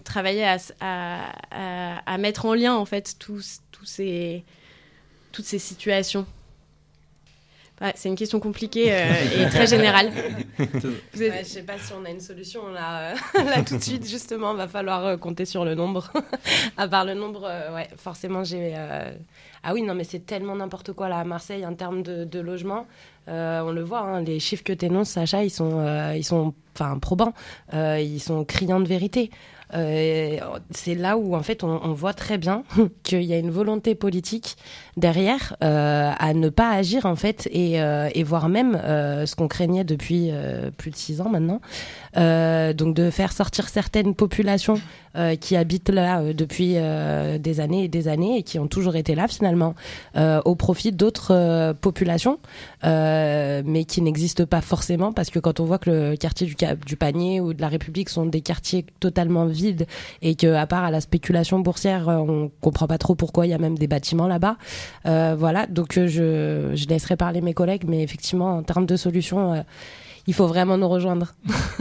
à mettre en lien en fait toutes ces situations. C'est une question compliquée et très générale. Je sais pas si on a une solution là tout de suite. Justement, va falloir compter sur le nombre. À part le nombre, forcément j'ai. Ah oui, non, mais c'est tellement n'importe quoi là à Marseille en termes de logement. On le voit, hein, les chiffres que t'énonces, Sacha, ils sont probants. Ils sont criants de vérité. C'est là où en fait on voit très bien qu'il y a une volonté politique derrière à ne pas agir en fait et voire même ce qu'on craignait depuis plus de 6 ans maintenant, donc de faire sortir certaines populations qui habitent là depuis des années et des années et qui ont toujours été là finalement au profit d'autres populations mais qui n'existent pas forcément, parce que quand on voit que le quartier du Panier ou de la République sont des quartiers totalement vides et que à part à la spéculation boursière on comprend pas trop pourquoi il y a même des bâtiments là-bas, voilà, donc je laisserai parler mes collègues, mais effectivement en termes de solutions il faut vraiment nous rejoindre.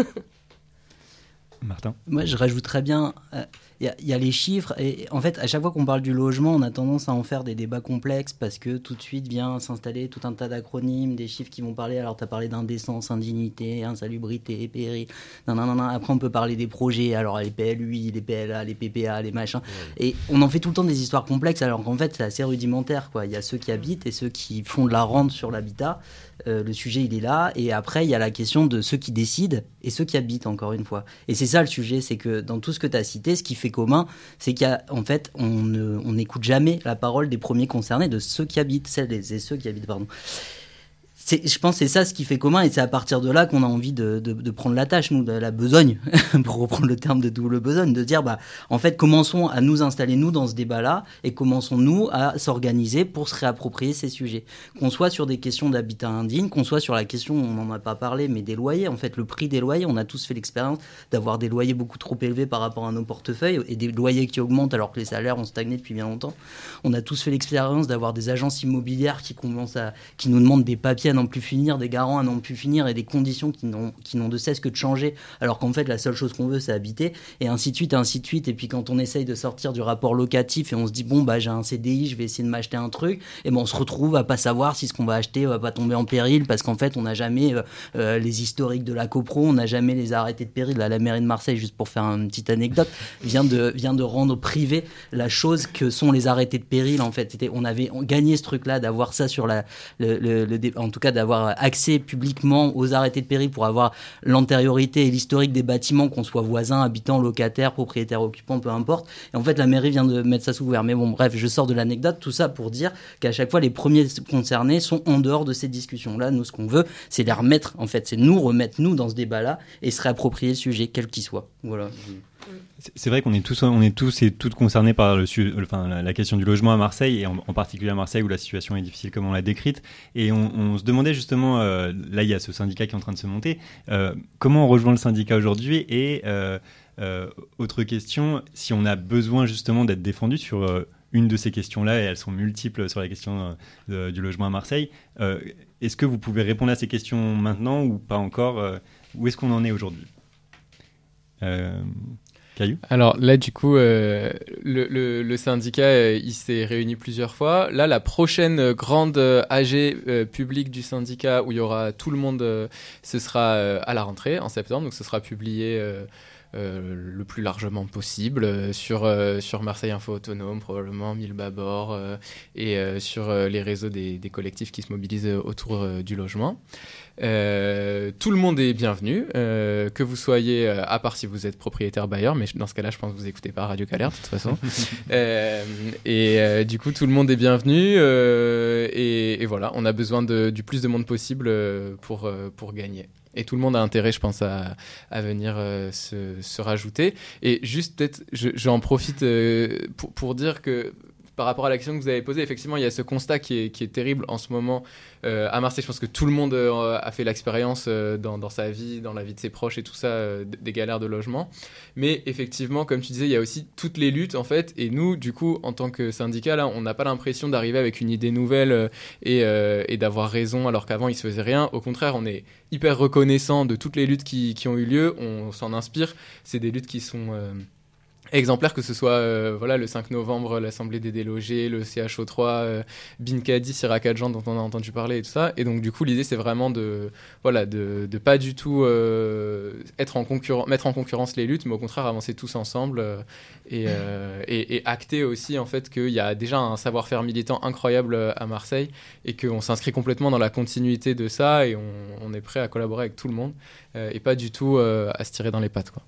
Martin? Moi, je rajouterais bien, il y a les chiffres, et en fait, à chaque fois qu'on parle du logement, on a tendance à en faire des débats complexes, parce que tout de suite vient s'installer tout un tas d'acronymes, des chiffres qui vont parler, alors tu as parlé d'indécence, indignité, insalubrité, péril, après on peut parler des projets, alors les PLUI, les PLA, les PPA, les machins, et on en fait tout le temps des histoires complexes, alors qu'en fait c'est assez rudimentaire, quoi. Il y a ceux qui habitent et ceux qui font de la rente sur l'habitat. Le sujet il est là, et après il y a la question de ceux qui décident et ceux qui habitent, encore une fois, et c'est ça le sujet, c'est que dans tout ce que tu as cité, ce qui fait commun, c'est qu'en fait on n'écoute jamais la parole des premiers concernés, de ceux qui habitent, celles et ceux qui habitent, pardon. Je pense que c'est ça ce qui fait commun, et c'est à partir de là qu'on a envie de prendre la tâche, nous, de la besogne, pour reprendre le terme de double besogne, de dire, en fait, commençons à nous installer, nous, dans ce débat-là, et commençons, nous, à s'organiser pour se réapproprier ces sujets. Qu'on soit sur des questions d'habitat indigne, qu'on soit sur la question, on n'en a pas parlé, mais des loyers, en fait, le prix des loyers, on a tous fait l'expérience d'avoir des loyers beaucoup trop élevés par rapport à nos portefeuilles, et des loyers qui augmentent alors que les salaires ont stagné depuis bien longtemps. On a tous fait l'expérience d'avoir des agences immobilières qui nous demandent des papiers à n'en plus finir, des garants à n'en plus finir, et des conditions qui n'ont de cesse que de changer, alors qu'en fait la seule chose qu'on veut c'est habiter, et ainsi de suite, et puis quand on essaye de sortir du rapport locatif et on se dit j'ai un CDI, je vais essayer de m'acheter un truc, et on se retrouve à pas savoir si ce qu'on va acheter va pas tomber en péril, parce qu'en fait on n'a jamais les historiques de la copro, on n'a jamais les arrêtés de péril. Là, la mairie de Marseille, juste pour faire une petite anecdote, vient de rendre privé la chose que sont les arrêtés de péril. En fait, on avait gagné ce truc là, d'avoir ça sur en tout cas d'avoir accès publiquement aux arrêtés de péril pour avoir l'antériorité et l'historique des bâtiments, qu'on soit voisins, habitants, locataires, propriétaires, occupants, peu importe. Et en fait, la mairie vient de mettre ça sous couvert. Mais bref, je sors de l'anecdote, tout ça pour dire qu'à chaque fois, les premiers concernés sont en dehors de ces discussions-là. Nous, ce qu'on veut, c'est les remettre, en fait, c'est nous remettre, nous, dans ce débat-là, et se réapproprier le sujet, quel qu'il soit. Voilà. C'est vrai qu'on est tous et toutes concernés par la question du logement à Marseille, et en particulier à Marseille où la situation est difficile comme on l'a décrite. Et on se demandait justement, là il y a ce syndicat qui est en train de se monter, comment on rejoint le syndicat aujourd'hui, et autre question, si on a besoin justement d'être défendu sur une de ces questions-là, et elles sont multiples sur la question du logement à Marseille, est-ce que vous pouvez répondre à ces questions maintenant ou pas encore? Où est-ce qu'on en est aujourd'hui? Caillou. Alors là, du coup, le syndicat, il s'est réuni plusieurs fois. Là, la prochaine grande AG publique du syndicat, où il y aura tout le monde, ce sera à la rentrée, en septembre. Donc, ce sera publié le plus largement possible sur Marseille Info Autonome, probablement, 1000 Babord, et sur les réseaux des collectifs qui se mobilisent autour du logement. Tout le monde est bienvenu, que vous soyez, à part si vous êtes propriétaire bailleur, mais dans ce cas-là, je pense que vous n'écoutez pas Radio Galère de toute façon. Et du coup, tout le monde est bienvenu, et voilà, on a besoin du plus de monde possible pour gagner. Et tout le monde a intérêt, je pense, à venir se rajouter. Et juste peut-être, j'en profite pour dire que par rapport à la question que vous avez posée, effectivement, il y a ce constat qui est terrible en ce moment à Marseille. Je pense que tout le monde a fait l'expérience dans sa vie, dans la vie de ses proches et tout ça, des galères de logement. Mais effectivement, comme tu disais, il y a aussi toutes les luttes, en fait. Et nous, du coup, en tant que syndicat, là, on n'a pas l'impression d'arriver avec une idée nouvelle et d'avoir raison, alors qu'avant, il se faisait rien. Au contraire, on est hyper reconnaissant de toutes les luttes qui ont eu lieu. On s'en inspire. C'est des luttes qui sont exemplaires, que ce soit voilà, le 5 novembre, l'Assemblée des délogés, le CHO3, Bincadi, Sirac-Adjan dont on a entendu parler et tout ça. Et donc du coup l'idée c'est vraiment de pas du tout mettre en concurrence les luttes, mais au contraire avancer tous ensemble et acter aussi en fait qu'il y a déjà un savoir-faire militant incroyable à Marseille et qu'on s'inscrit complètement dans la continuité de ça et on est prêt à collaborer avec tout le monde et pas du tout à se tirer dans les pattes, quoi.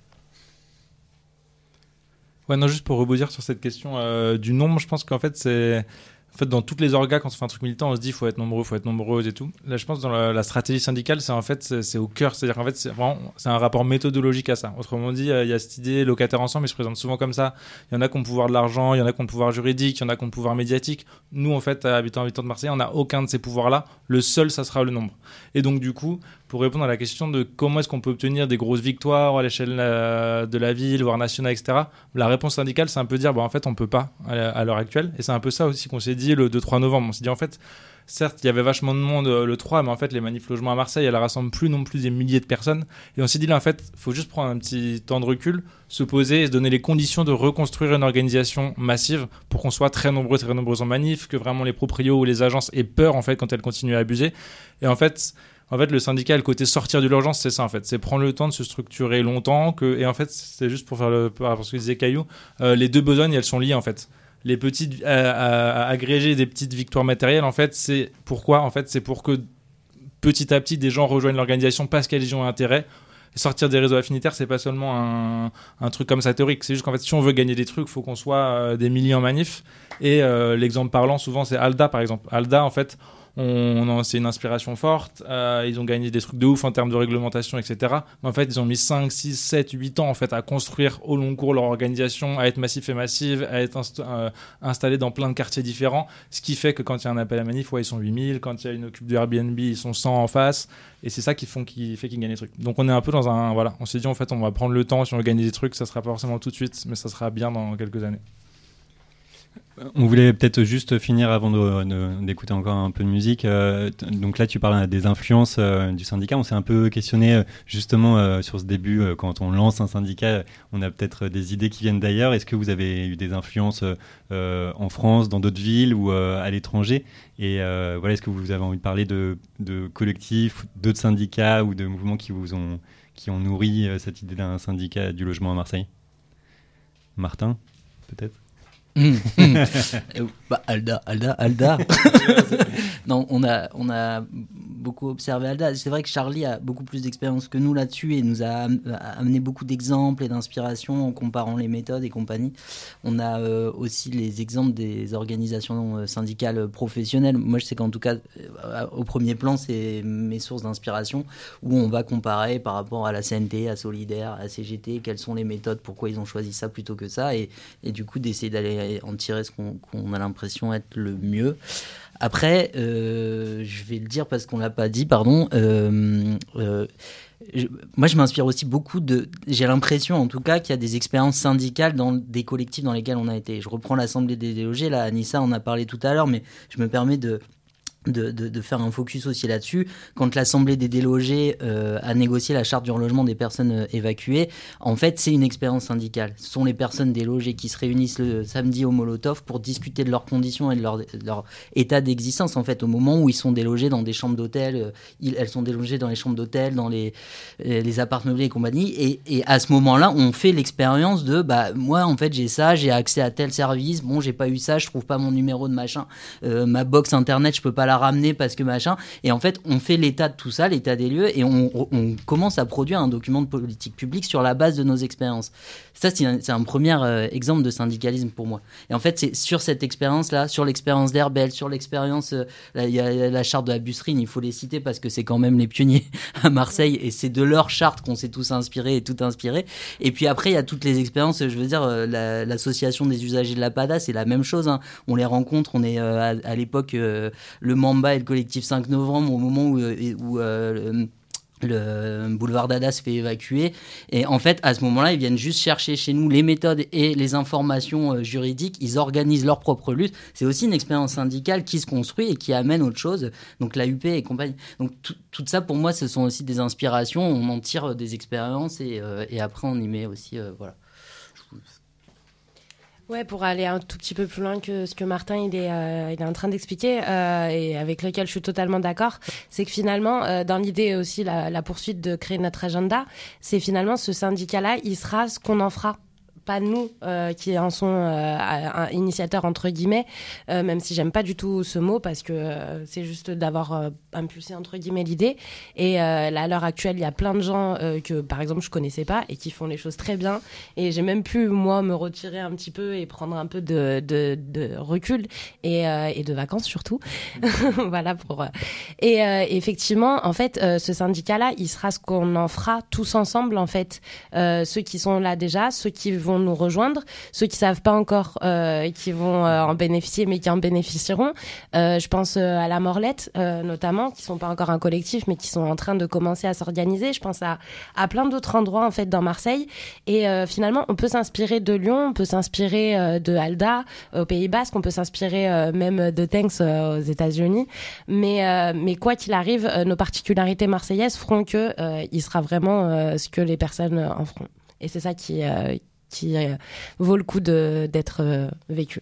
Ouais, non, juste pour rebondir sur cette question du nombre, je pense qu'en fait, dans toutes les orgas, quand on fait un truc militant, on se dit faut être nombreux et tout. Là, je pense dans la stratégie syndicale, c'est au cœur. C'est-à-dire qu'en fait, c'est un rapport méthodologique à ça. Autrement dit, il y a cette idée locataires ensemble, ils se présentent souvent comme ça. Il y en a qui ont le pouvoir de l'argent, il y en a qui ont le pouvoir juridique, il y en a qui ont le pouvoir médiatique. Nous, en fait, habitants de Marseille, on n'a aucun de ces pouvoirs-là. Le seul, ça sera le nombre. Et donc, du coup, pour répondre à la question de comment est-ce qu'on peut obtenir des grosses victoires à l'échelle de la ville, voire nationale, etc., la réponse syndicale, c'est un peu dire, en fait, on peut pas à l'heure actuelle. Et c'est un peu ça aussi qu'on s'est dit le 2-3 novembre. On s'est dit, en fait, certes, il y avait vachement de monde le 3, mais en fait, les manifs logements à Marseille, elles rassemblent plus non plus des milliers de personnes. Et on s'est dit, là, en fait, il faut juste prendre un petit temps de recul, se poser et se donner les conditions de reconstruire une organisation massive pour qu'on soit très nombreux en manif, que vraiment les proprios ou les agences aient peur, en fait, quand elles continuent à abuser. Et en fait, le syndicat, le côté sortir de l'urgence, c'est ça, en fait. C'est prendre le temps de se structurer longtemps. Et en fait, c'est juste pour faire par rapport à ce que disait Caillou, les deux besognes, elles sont liées, en fait. Les petites, agréger des petites victoires matérielles, en fait, c'est pourquoi, en fait, c'est pour que petit à petit, des gens rejoignent l'organisation parce qu'elles y ont intérêt. Sortir des réseaux affinitaires, c'est pas seulement un truc comme ça théorique. C'est juste qu'en fait, si on veut gagner des trucs, il faut qu'on soit des milliers en manif. Et l'exemple parlant, souvent, c'est Alda, par exemple. Alda, en fait, c'est une inspiration forte. Ils ont gagné des trucs de ouf en termes de réglementation, etc. Mais en fait, ils ont mis 5, 6, 7, 8 ans en fait, à construire au long cours leur organisation, à être massif et massive, à être installés dans plein de quartiers différents. Ce qui fait que quand il y a un appel à manif, ils sont 8000. Quand il y a une occupe de Airbnb, ils sont 100 en face. Et c'est ça qui fait qu'ils gagnent des trucs. Donc on est un peu dans un... Voilà, on s'est dit en fait, on va prendre le temps. Si on veut gagner des trucs, ça sera pas forcément tout de suite, mais ça sera bien dans quelques années. On voulait peut-être juste finir avant d'écouter encore un peu de musique. Donc là, tu parles des influences du syndicat. On s'est un peu questionné justement sur ce début. Quand on lance un syndicat, on a peut-être des idées qui viennent d'ailleurs. Est-ce que vous avez eu des influences en France, dans d'autres villes ou à l'étranger ? Et voilà, est-ce que vous avez envie de parler de collectifs, d'autres syndicats ou de mouvements qui ont nourri cette idée d'un syndicat du logement à Marseille ? Martin, peut-être ? Alda. Non, on a beaucoup observé Alda. C'est vrai que Charlie a beaucoup plus d'expérience que nous là-dessus et nous a amené beaucoup d'exemples et d'inspiration en comparant les méthodes et compagnie. On a aussi les exemples des organisations syndicales professionnelles. Moi, je sais qu'en tout cas, au premier plan, c'est mes sources d'inspiration où on va comparer par rapport à la CNT, à Solidaire, à CGT, quelles sont les méthodes, pourquoi ils ont choisi ça plutôt que ça et du coup d'essayer d'aller en tirer ce qu'on a l'impression être le mieux. Après, je vais le dire parce qu'on l'a pas dit, pardon. Moi, je m'inspire aussi beaucoup j'ai l'impression, en tout cas, qu'il y a des expériences syndicales dans des collectifs dans lesquels on a été. Je reprends l'Assemblée des délogés. Là, Anissa en a parlé tout à l'heure, mais je me permets de faire un focus aussi là-dessus. Quand l'Assemblée des délogés a négocié la charte du relogement des personnes évacuées, en fait, c'est une expérience syndicale. Ce sont les personnes délogées qui se réunissent le samedi au Molotov pour discuter de leurs conditions et de leur état d'existence. En fait, au moment où ils sont délogés dans des chambres d'hôtel, elles sont délogées dans les chambres d'hôtel, dans les apparts meublés et compagnie. Et à ce moment-là, on fait l'expérience de moi, en fait, j'ai ça, j'ai accès à tel service. Bon, j'ai pas eu ça, je trouve pas mon numéro de machin. Ma box internet, je peux pas la l'a ramené parce que machin. Et en fait, on fait l'état de tout ça, l'état des lieux, et on commence à produire un document de politique publique sur la base de nos expériences. Ça, c'est un premier exemple de syndicalisme pour moi. Et en fait, c'est sur cette expérience-là, sur l'expérience d'Herbel, sur l'expérience, il y a la charte de la Busserine, il faut les citer parce que c'est quand même les pionniers à Marseille, et c'est de leur charte qu'on s'est tous inspirés et tout inspiré. Et puis après, il y a toutes les expériences, je veux dire, l'association des usagers de la PADA, c'est la même chose, hein. On les rencontre, on est à l'époque le Mamba et le collectif 5 novembre, au moment où le boulevard Dada se fait évacuer, et en fait à ce moment-là ils viennent juste chercher chez nous les méthodes et les informations juridiques, ils organisent leur propre lutte. C'est aussi une expérience syndicale qui se construit et qui amène autre chose, donc la UP et compagnie. Donc tout ça pour moi ce sont aussi des inspirations, on en tire des expériences et après on y met aussi voilà. Ouais, pour aller un tout petit peu plus loin que ce que Martin il est en train d'expliquer et avec lequel je suis totalement d'accord, c'est que finalement dans l'idée aussi la poursuite de créer notre agenda, c'est finalement ce syndicat-là, il sera ce qu'on en fera. Pas nous qui en sont initiateurs entre guillemets, même si j'aime pas du tout ce mot parce que c'est juste d'avoir impulsé entre guillemets l'idée. Et à l'heure actuelle, il y a plein de gens que par exemple je connaissais pas et qui font les choses très bien. Et j'ai même pu moi me retirer un petit peu et prendre un peu de recul et de vacances surtout. Voilà pour. Et effectivement, en fait, ce syndicat-là, il sera ce qu'on en fera tous ensemble en fait. Ceux qui sont là déjà, ceux qui vont nous rejoindre, ceux qui savent pas encore qui vont en bénéficier mais qui en bénéficieront. Je pense à la Morlette notamment, qui sont pas encore un collectif mais qui sont en train de commencer à s'organiser. Je pense à plein d'autres endroits en fait dans Marseille, et finalement on peut s'inspirer de Lyon, on peut s'inspirer de Alda au Pays Basque, on peut s'inspirer même de Tanks aux États-Unis, mais quoi qu'il arrive, nos particularités marseillaises feront que il sera vraiment ce que les personnes en feront, et c'est ça qui vaut le coup d'être vécu.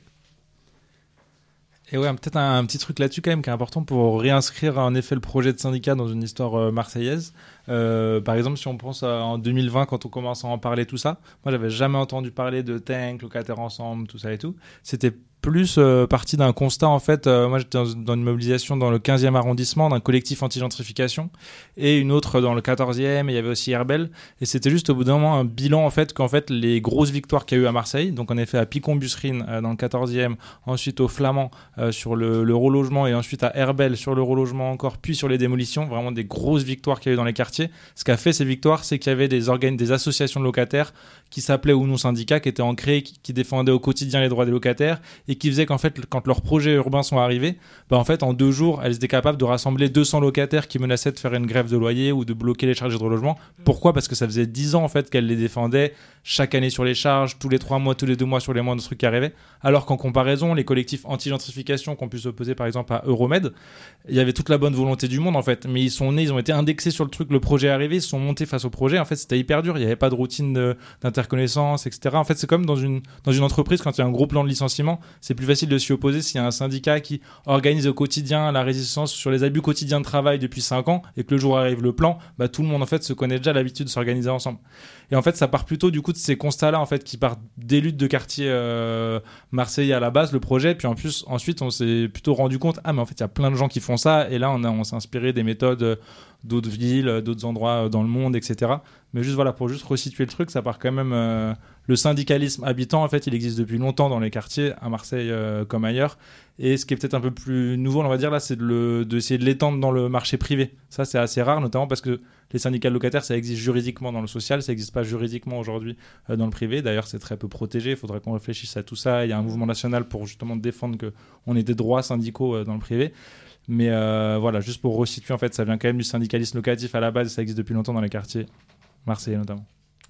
Et ouais, peut-être un petit truc là-dessus quand même qui est important pour réinscrire en effet le projet de syndicat dans une histoire marseillaise. Par exemple, si on pense en 2020, quand on commence à en parler tout ça, moi j'avais jamais entendu parler de Tank, locataires ensemble, tout ça et tout. C'était plus partie d'un constat en fait. Moi j'étais dans une mobilisation dans le 15e arrondissement d'un collectif anti-gentrification et une autre dans le 14e, et il y avait aussi Herbel, et c'était juste au bout d'un moment un bilan en fait qu'en fait les grosses victoires qu'il y a eu à Marseille, donc en effet à Picon-Busserine dans le 14e, ensuite au Flamand sur le relogement, et ensuite à Herbel sur le relogement encore, puis sur les démolitions, vraiment des grosses victoires qu'il y a eu dans les quartiers. Ce qu'a fait ces victoires, c'est qu'il y avait des associations de locataires qui s'appelaient ou non syndicats, qui étaient ancrés, qui défendaient au quotidien les droits des locataires, et qui faisaient qu'en fait, quand leurs projets urbains sont arrivés, bah en fait, en 2 jours, elles étaient capables de rassembler 200 locataires qui menaçaient de faire une grève de loyer ou de bloquer les charges de relogement. Pourquoi ? Parce que ça faisait 10 ans en fait qu'elles les défendaient chaque année sur les charges, tous les 3 mois, tous les 2 mois sur les moindres trucs qui arrivaient. Alors qu'en comparaison, les collectifs anti-gentrification qu'on pu s'opposer par exemple à Euromed, il y avait toute la bonne volonté du monde en fait, mais ils ont été indexés sur le truc, le projet est arrivé, ils se sont montés face au projet. En fait, c'était hyper dur, il n'y avait pas de routine d'interconnaissance, etc. En fait, c'est comme dans une entreprise, quand il y a un gros plan de licenciement, c'est plus facile de s'y opposer s'il y a un syndicat qui organise au quotidien la résistance sur les abus quotidiens de travail depuis 5 ans, et que le jour où arrive le plan, bah, tout le monde en fait se connaît déjà, l'habitude de s'organiser ensemble. Et en fait, ça part plutôt du coup de ces constats-là en fait, qui partent des luttes de quartier marseillais à la base, le projet, puis ensuite on s'est plutôt rendu compte, mais en fait il y a plein de gens qui font ça, et là on s'est inspiré des méthodes d'autres villes, d'autres endroits dans le monde, etc. Mais juste voilà, pour juste resituer le truc, ça part quand même. Le syndicalisme habitant, en fait, il existe depuis longtemps dans les quartiers, à Marseille comme ailleurs. Et ce qui est peut-être un peu plus nouveau, on va dire là, c'est d'essayer de l'étendre dans le marché privé. Ça, c'est assez rare, notamment parce que les syndicats de locataires, ça existe juridiquement dans le social, ça n'existe pas juridiquement aujourd'hui dans le privé. D'ailleurs, c'est très peu protégé. Il faudrait qu'on réfléchisse à tout ça. Il y a un mouvement national pour justement défendre qu'on ait des droits syndicaux dans le privé. Mais voilà, juste pour resituer, en fait, ça vient quand même du syndicalisme locatif à la base, ça existe depuis longtemps dans les quartiers marseillais notamment.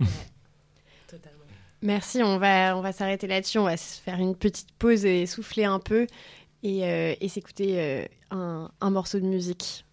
Merci, on va s'arrêter là-dessus, on va se faire une petite pause et souffler un peu et s'écouter un morceau de musique.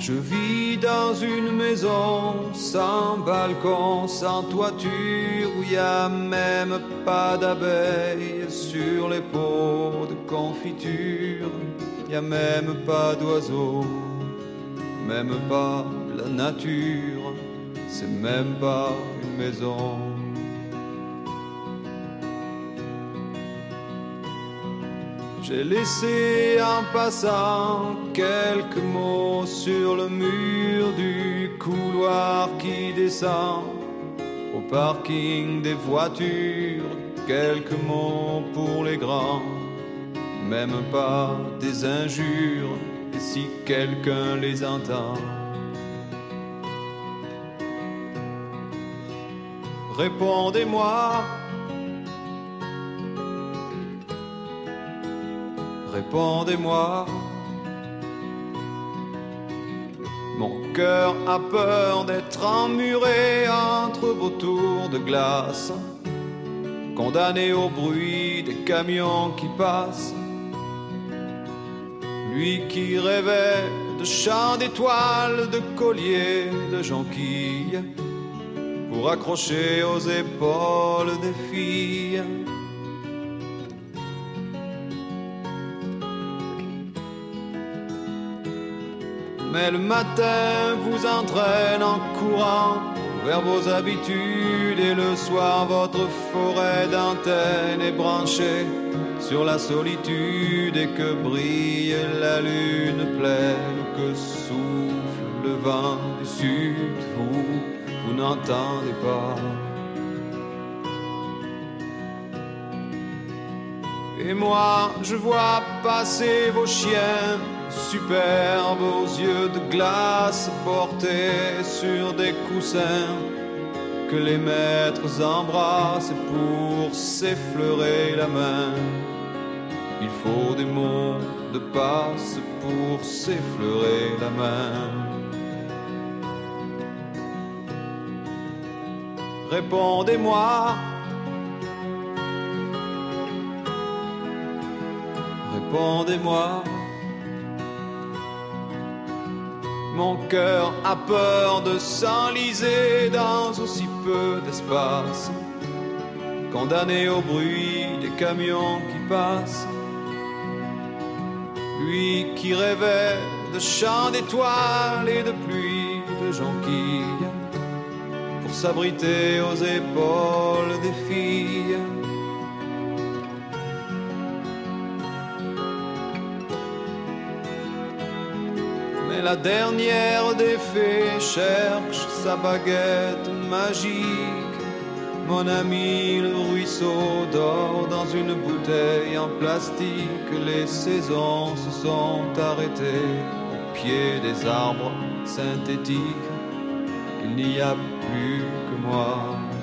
Je vis dans une maison sans balcon, sans toiture, où y a même pas d'abeilles sur les pots de confiture. Y a même pas d'oiseaux, même pas la nature, c'est même pas une maison. J'ai laissé en passant quelques mots sur le mur du couloir qui descend au parking des voitures. Quelques mots pour les grands, même pas des injures, et si quelqu'un les entend. Répondez-moi. Répondez-moi. Mon cœur a peur d'être emmuré entre vos tours de glace, condamné au bruit des camions qui passent. Lui qui rêvait de chants d'étoiles, de colliers, de jonquilles, pour accrocher aux épaules des filles. Mais le matin vous entraîne en courant vers vos habitudes, et le soir votre forêt d'antennes est branchée sur la solitude, et que brille la lune pleine, que souffle le vent du sud, vous n'entendez pas. Et moi je vois passer vos chiens superbes aux yeux de glace, portés sur des coussins que les maîtres embrassent pour s'effleurer la main. Il faut des mots de passe pour s'effleurer la main. Répondez-moi. Répondez-moi. Mon cœur a peur de s'enliser dans aussi peu d'espace, condamné au bruit des camions qui passent. Lui qui rêvait de chants d'étoiles et de pluie de jonquilles, pour s'abriter aux épaules des filles. La dernière des fées cherche sa baguette magique. Mon ami le ruisseau dort dans une bouteille en plastique. Les saisons se sont arrêtées au pied des arbres synthétiques. Il n'y a plus que moi.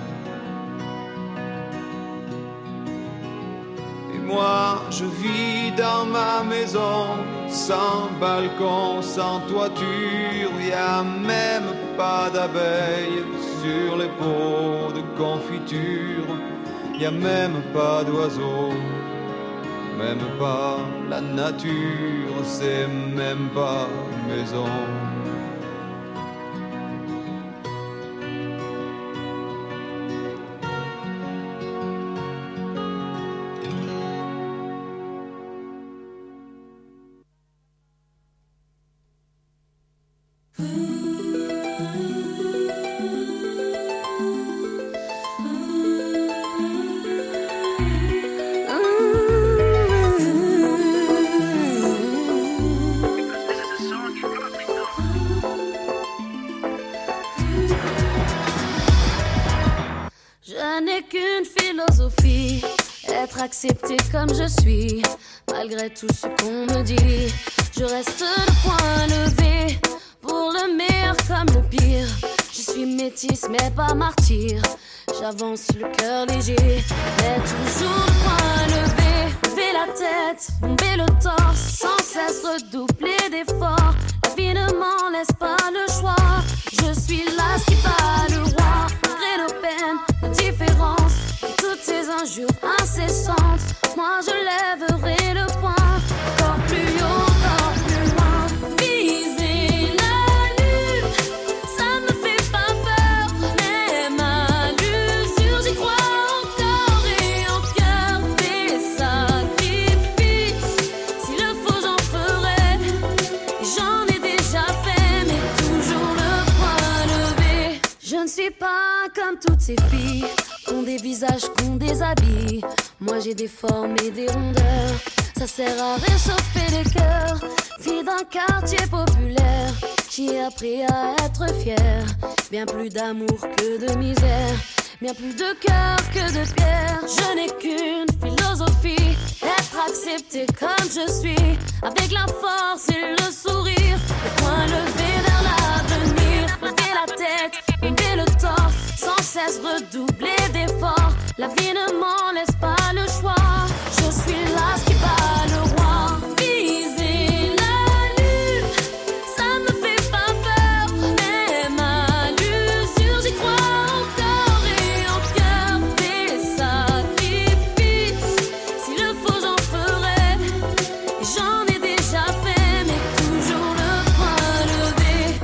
Et moi je vis dans ma maison, sans balcon, sans toiture, y a même pas d'abeilles sur les pots de confiture, y a même pas d'oiseaux, même pas la nature, c'est même pas une maison. Acceptée comme je suis, malgré tout ce qu'on me dit. Je reste le poing levé, pour le meilleur comme le pire. Je suis métisse mais pas martyr, j'avance le cœur léger, mais toujours le poing levé. Lever la tête, bomber le torse, sans cesse redoubler d'efforts. La vie ne m'en laisse pas le choix, je suis là ce qui bat le roi. Malgré nos peines, nos différences, toutes ces injures incessantes, moi je lèverai le poing, encore plus haut, encore plus loin. Viser la suis pas comme toutes ces filles qu'ont des visages, qu'ont des habits. Moi j'ai des formes et des rondeurs. Ça sert à réchauffer le cœur. Fille d'un quartier populaire, j'ai appris à être fière. Bien plus d'amour que de misère, bien plus de cœur que de pierre. Je n'ai qu'une philosophie, être acceptée comme je suis, avec la force et le sourire, le poing levé vers l'avenir. Lever la tête, lever le torse, sans cesse redoubler d'efforts. La vie ne m'en laisse pas le choix. Je suis là qui bat le roi. Viser la lune, ça me fait pas peur. Même à l'usure, j'y crois encore et en cœur. Des sacrifices, s'il le faut j'en ferai. Et j'en ai déjà fait, mais toujours le poing levé.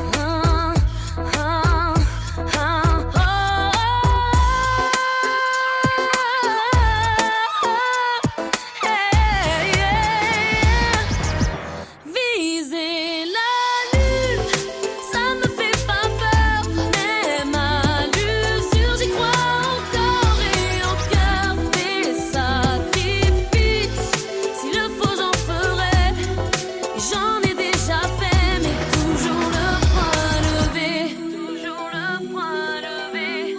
Viser la lune, ça me fait pas peur. Même à l'usure, j'y crois encore et en cœur. Des sacrifices, s'il le faut j'en ferai. Et j'en ai déjà fait, mais toujours le poing levé. Toujours le poing levé.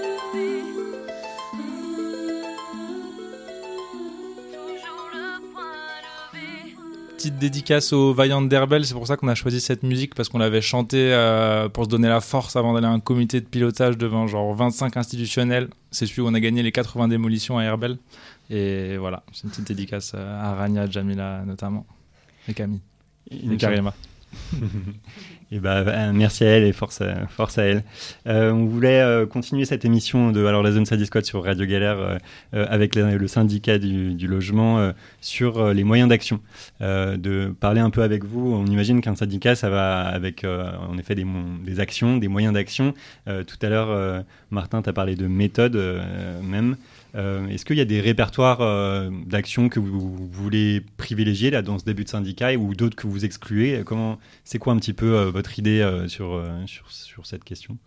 Toujours le poing levé. Petite dédicace aux Vaillantes d'Herbel, c'est pour ça qu'on a choisi cette musique, parce qu'on l'avait chantée pour se donner la force avant d'aller à un comité de pilotage devant genre 25 institutionnels. C'est celui où on a gagné les 80 démolitions à Herbel. Et voilà, c'est une petite dédicace à Rania, Jamila notamment, et Camille, et Karima. Et merci à elle et force à elle. On voulait continuer cette émission de Alors la zone Sadie Squad sur Radio Galère avec le syndicat du logement sur les moyens d'action. De parler un peu avec vous. On imagine qu'un syndicat, ça va avec en effet des actions, des moyens d'action. Tout à l'heure, Martin, tu as parlé de méthode même. Est-ce qu'il y a des répertoires d'actions que vous voulez privilégier là, dans ce début de syndicat ou d'autres que vous excluez? C'est quoi un petit peu votre idée sur cette question?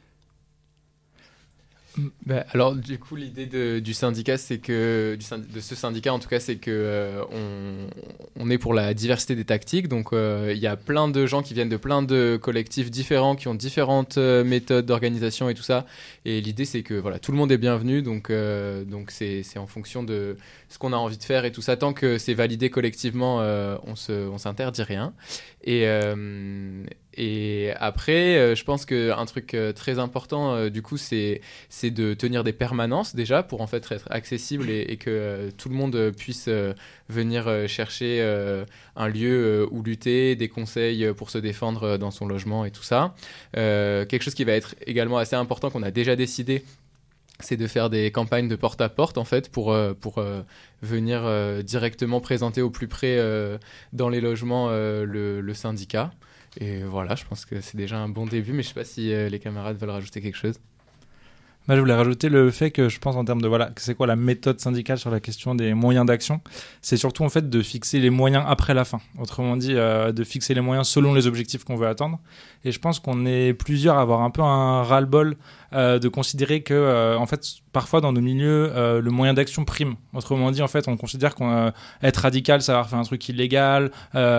Alors du coup l'idée du syndicat c'est que de ce syndicat en tout cas c'est que on est pour la diversité des tactiques, donc il y a plein de gens qui viennent de plein de collectifs différents qui ont différentes méthodes d'organisation et tout ça, et l'idée c'est que voilà, tout le monde est bienvenu, donc c'est en fonction de ce qu'on a envie de faire et tout ça, tant que c'est validé collectivement on s'interdit rien. Et après, je pense qu'un truc très important, du coup, c'est de tenir des permanences déjà pour en fait être accessible et que tout le monde puisse venir chercher un lieu où lutter, des conseils pour se défendre dans son logement et tout ça. Quelque chose qui va être également assez important qu'on a déjà décidé, c'est de faire des campagnes de porte-à-porte en fait pour venir directement présenter au plus près dans les logements le syndicat. Et voilà, je pense que c'est déjà un bon début, mais je ne sais pas si les camarades veulent rajouter quelque chose. Moi, je voulais rajouter le fait que je pense en termes de c'est quoi la méthode syndicale sur la question des moyens d'action, c'est surtout en fait de fixer les moyens après la fin. Autrement dit, de fixer les moyens selon les objectifs qu'on veut atteindre. Et je pense qu'on est plusieurs à avoir un peu un ras-le-bol de considérer que en fait parfois dans nos milieux le moyen d'action prime. Autrement dit, en fait, on considère qu'être radical, ça va faire un truc illégal.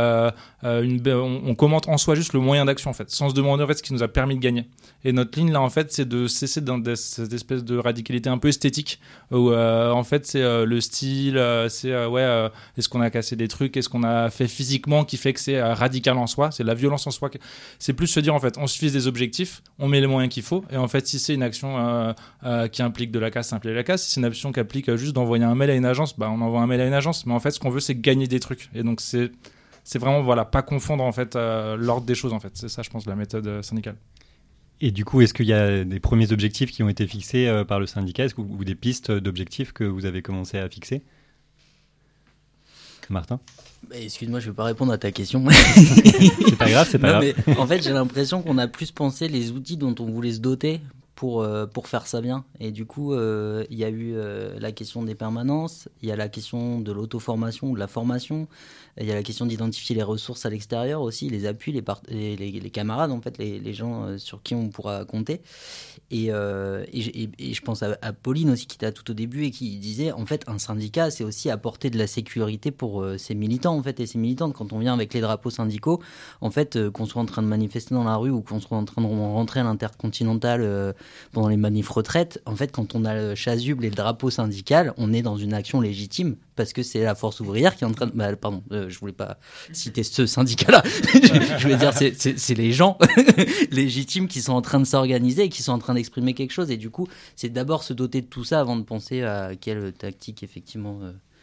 On commente en soi juste le moyen d'action en fait, sans se demander en fait ce qui nous a permis de gagner. Et notre ligne là en fait, c'est de cesser dans cette espèce de radicalité un peu esthétique où en fait c'est le style, est-ce qu'on a cassé des trucs, est-ce qu'on a fait physiquement qui fait que c'est radical en soi, c'est la violence en soi. C'est plus se dire en fait, on se fixe des objectifs, on met les moyens qu'il faut, et en fait si c'est une action qui implique de la casse, ça implique de la casse. Si c'est une action qui implique juste d'envoyer un mail à une agence, on envoie un mail à une agence. Mais en fait, ce qu'on veut, c'est gagner des trucs. Et donc, c'est vraiment, pas confondre en fait l'ordre des choses. En fait, c'est ça, je pense, la méthode syndicale. Et du coup, est-ce qu'il y a des premiers objectifs qui ont été fixés par le syndicat, ou des pistes d'objectifs que vous avez commencé à fixer? Martin? Excuse-moi, je ne vais pas répondre à ta question. C'est pas grave, c'est pas grave. Mais, en fait, j'ai l'impression qu'on a plus pensé les outils dont on voulait se doter pour faire ça bien. Et du coup, il y a eu la question des permanences, il y a la question de l'auto-formation ou de la formation, il y a la question d'identifier les ressources à l'extérieur aussi, les appuis, les camarades, en fait, les gens sur qui on pourra compter. Et je pense à Pauline aussi, qui était tout au début et qui disait, en fait, un syndicat, c'est aussi apporter de la sécurité pour ses militants, en fait, et ses militantes. Quand on vient avec les drapeaux syndicaux, en fait, qu'on soit en train de manifester dans la rue ou qu'on soit en train de rentrer à l'Intercontinental pendant les manifs retraites, en fait, quand on a le chasuble et le drapeau syndical, on est dans une action légitime, parce que c'est la force ouvrière qui est en train de... je voulais pas citer ce syndicat-là. Je veux dire, c'est les gens légitimes qui sont en train de s'organiser et qui sont en train d'exprimer quelque chose. Et du coup, c'est d'abord se doter de tout ça avant de penser à quelle tactique, effectivement...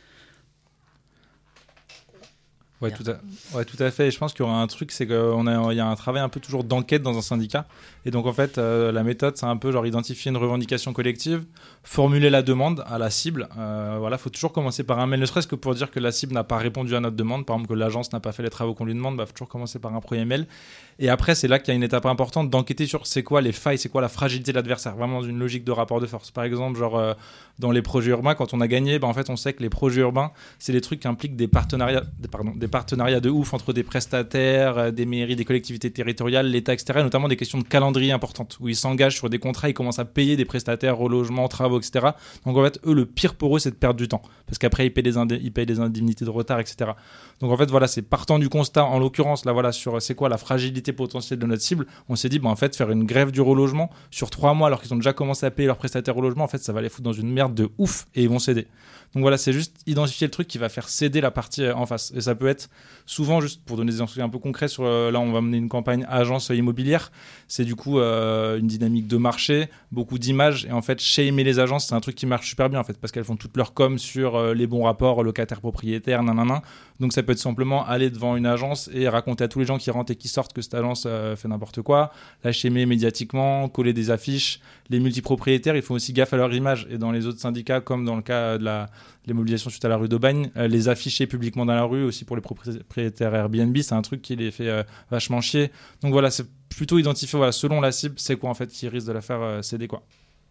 Ouais, tout à fait. Et je pense qu'il y aura un truc, c'est qu'il y a un travail un peu toujours d'enquête dans un syndicat. Et donc, en fait, la méthode, c'est un peu genre identifier une revendication collective, formuler la demande à la cible. Voilà, faut toujours commencer par un mail, ne serait-ce que pour dire que la cible n'a pas répondu à notre demande. Par exemple, que l'agence n'a pas fait les travaux qu'on lui demande, faut toujours commencer par un premier mail. Et après, c'est là qu'il y a une étape importante d'enquêter sur c'est quoi les failles, c'est quoi la fragilité de l'adversaire. Vraiment dans une logique de rapport de force. Par exemple, genre, dans les projets urbains, quand on a gagné, en fait, on sait que les projets urbains, c'est des trucs qui impliquent des partenariats de ouf entre des prestataires, des mairies, des collectivités territoriales, l'État, etc. Notamment des questions de calendrier importantes, où ils s'engagent sur des contrats, ils commencent à payer des prestataires, relogements, travaux, etc. Donc en fait, eux, le pire pour eux, c'est de perdre du temps. Parce qu'après, ils payent des indemnités de retard, etc. Donc en fait, voilà, c'est partant du constat, en l'occurrence, là, voilà, sur c'est quoi la fragilité potentielle de notre cible, on s'est dit, en fait, faire une grève du relogement sur 3 mois, alors qu'ils ont déjà commencé à payer leurs prestataires relogement, en fait, ça va les foutre dans une merde de ouf, et ils vont céder. Donc voilà, c'est juste identifier le truc qui va faire céder la partie en face. Et ça peut être souvent, juste pour donner des exemples un peu concrets, là on va mener une campagne agence immobilière, c'est du coup une dynamique de marché, beaucoup d'images, et en fait shamer les agences, c'est un truc qui marche super bien en fait, parce qu'elles font toute leur com sur les bons rapports locataires-propriétaires, nanana. Donc ça peut être simplement aller devant une agence et raconter à tous les gens qui rentrent et qui sortent que cette agence fait n'importe quoi, la shamer médiatiquement, coller des affiches. Les multipropriétaires, ils font aussi gaffe à leur image, et dans les autres syndicats, comme dans le cas de les mobilisations suite à la rue d'Aubagne, les afficher publiquement dans la rue, aussi pour les propriétaires Airbnb, c'est un truc qui les fait vachement chier. Donc voilà, c'est plutôt identifier, voilà, selon la cible, c'est quoi en fait qui risque de la faire céder, quoi.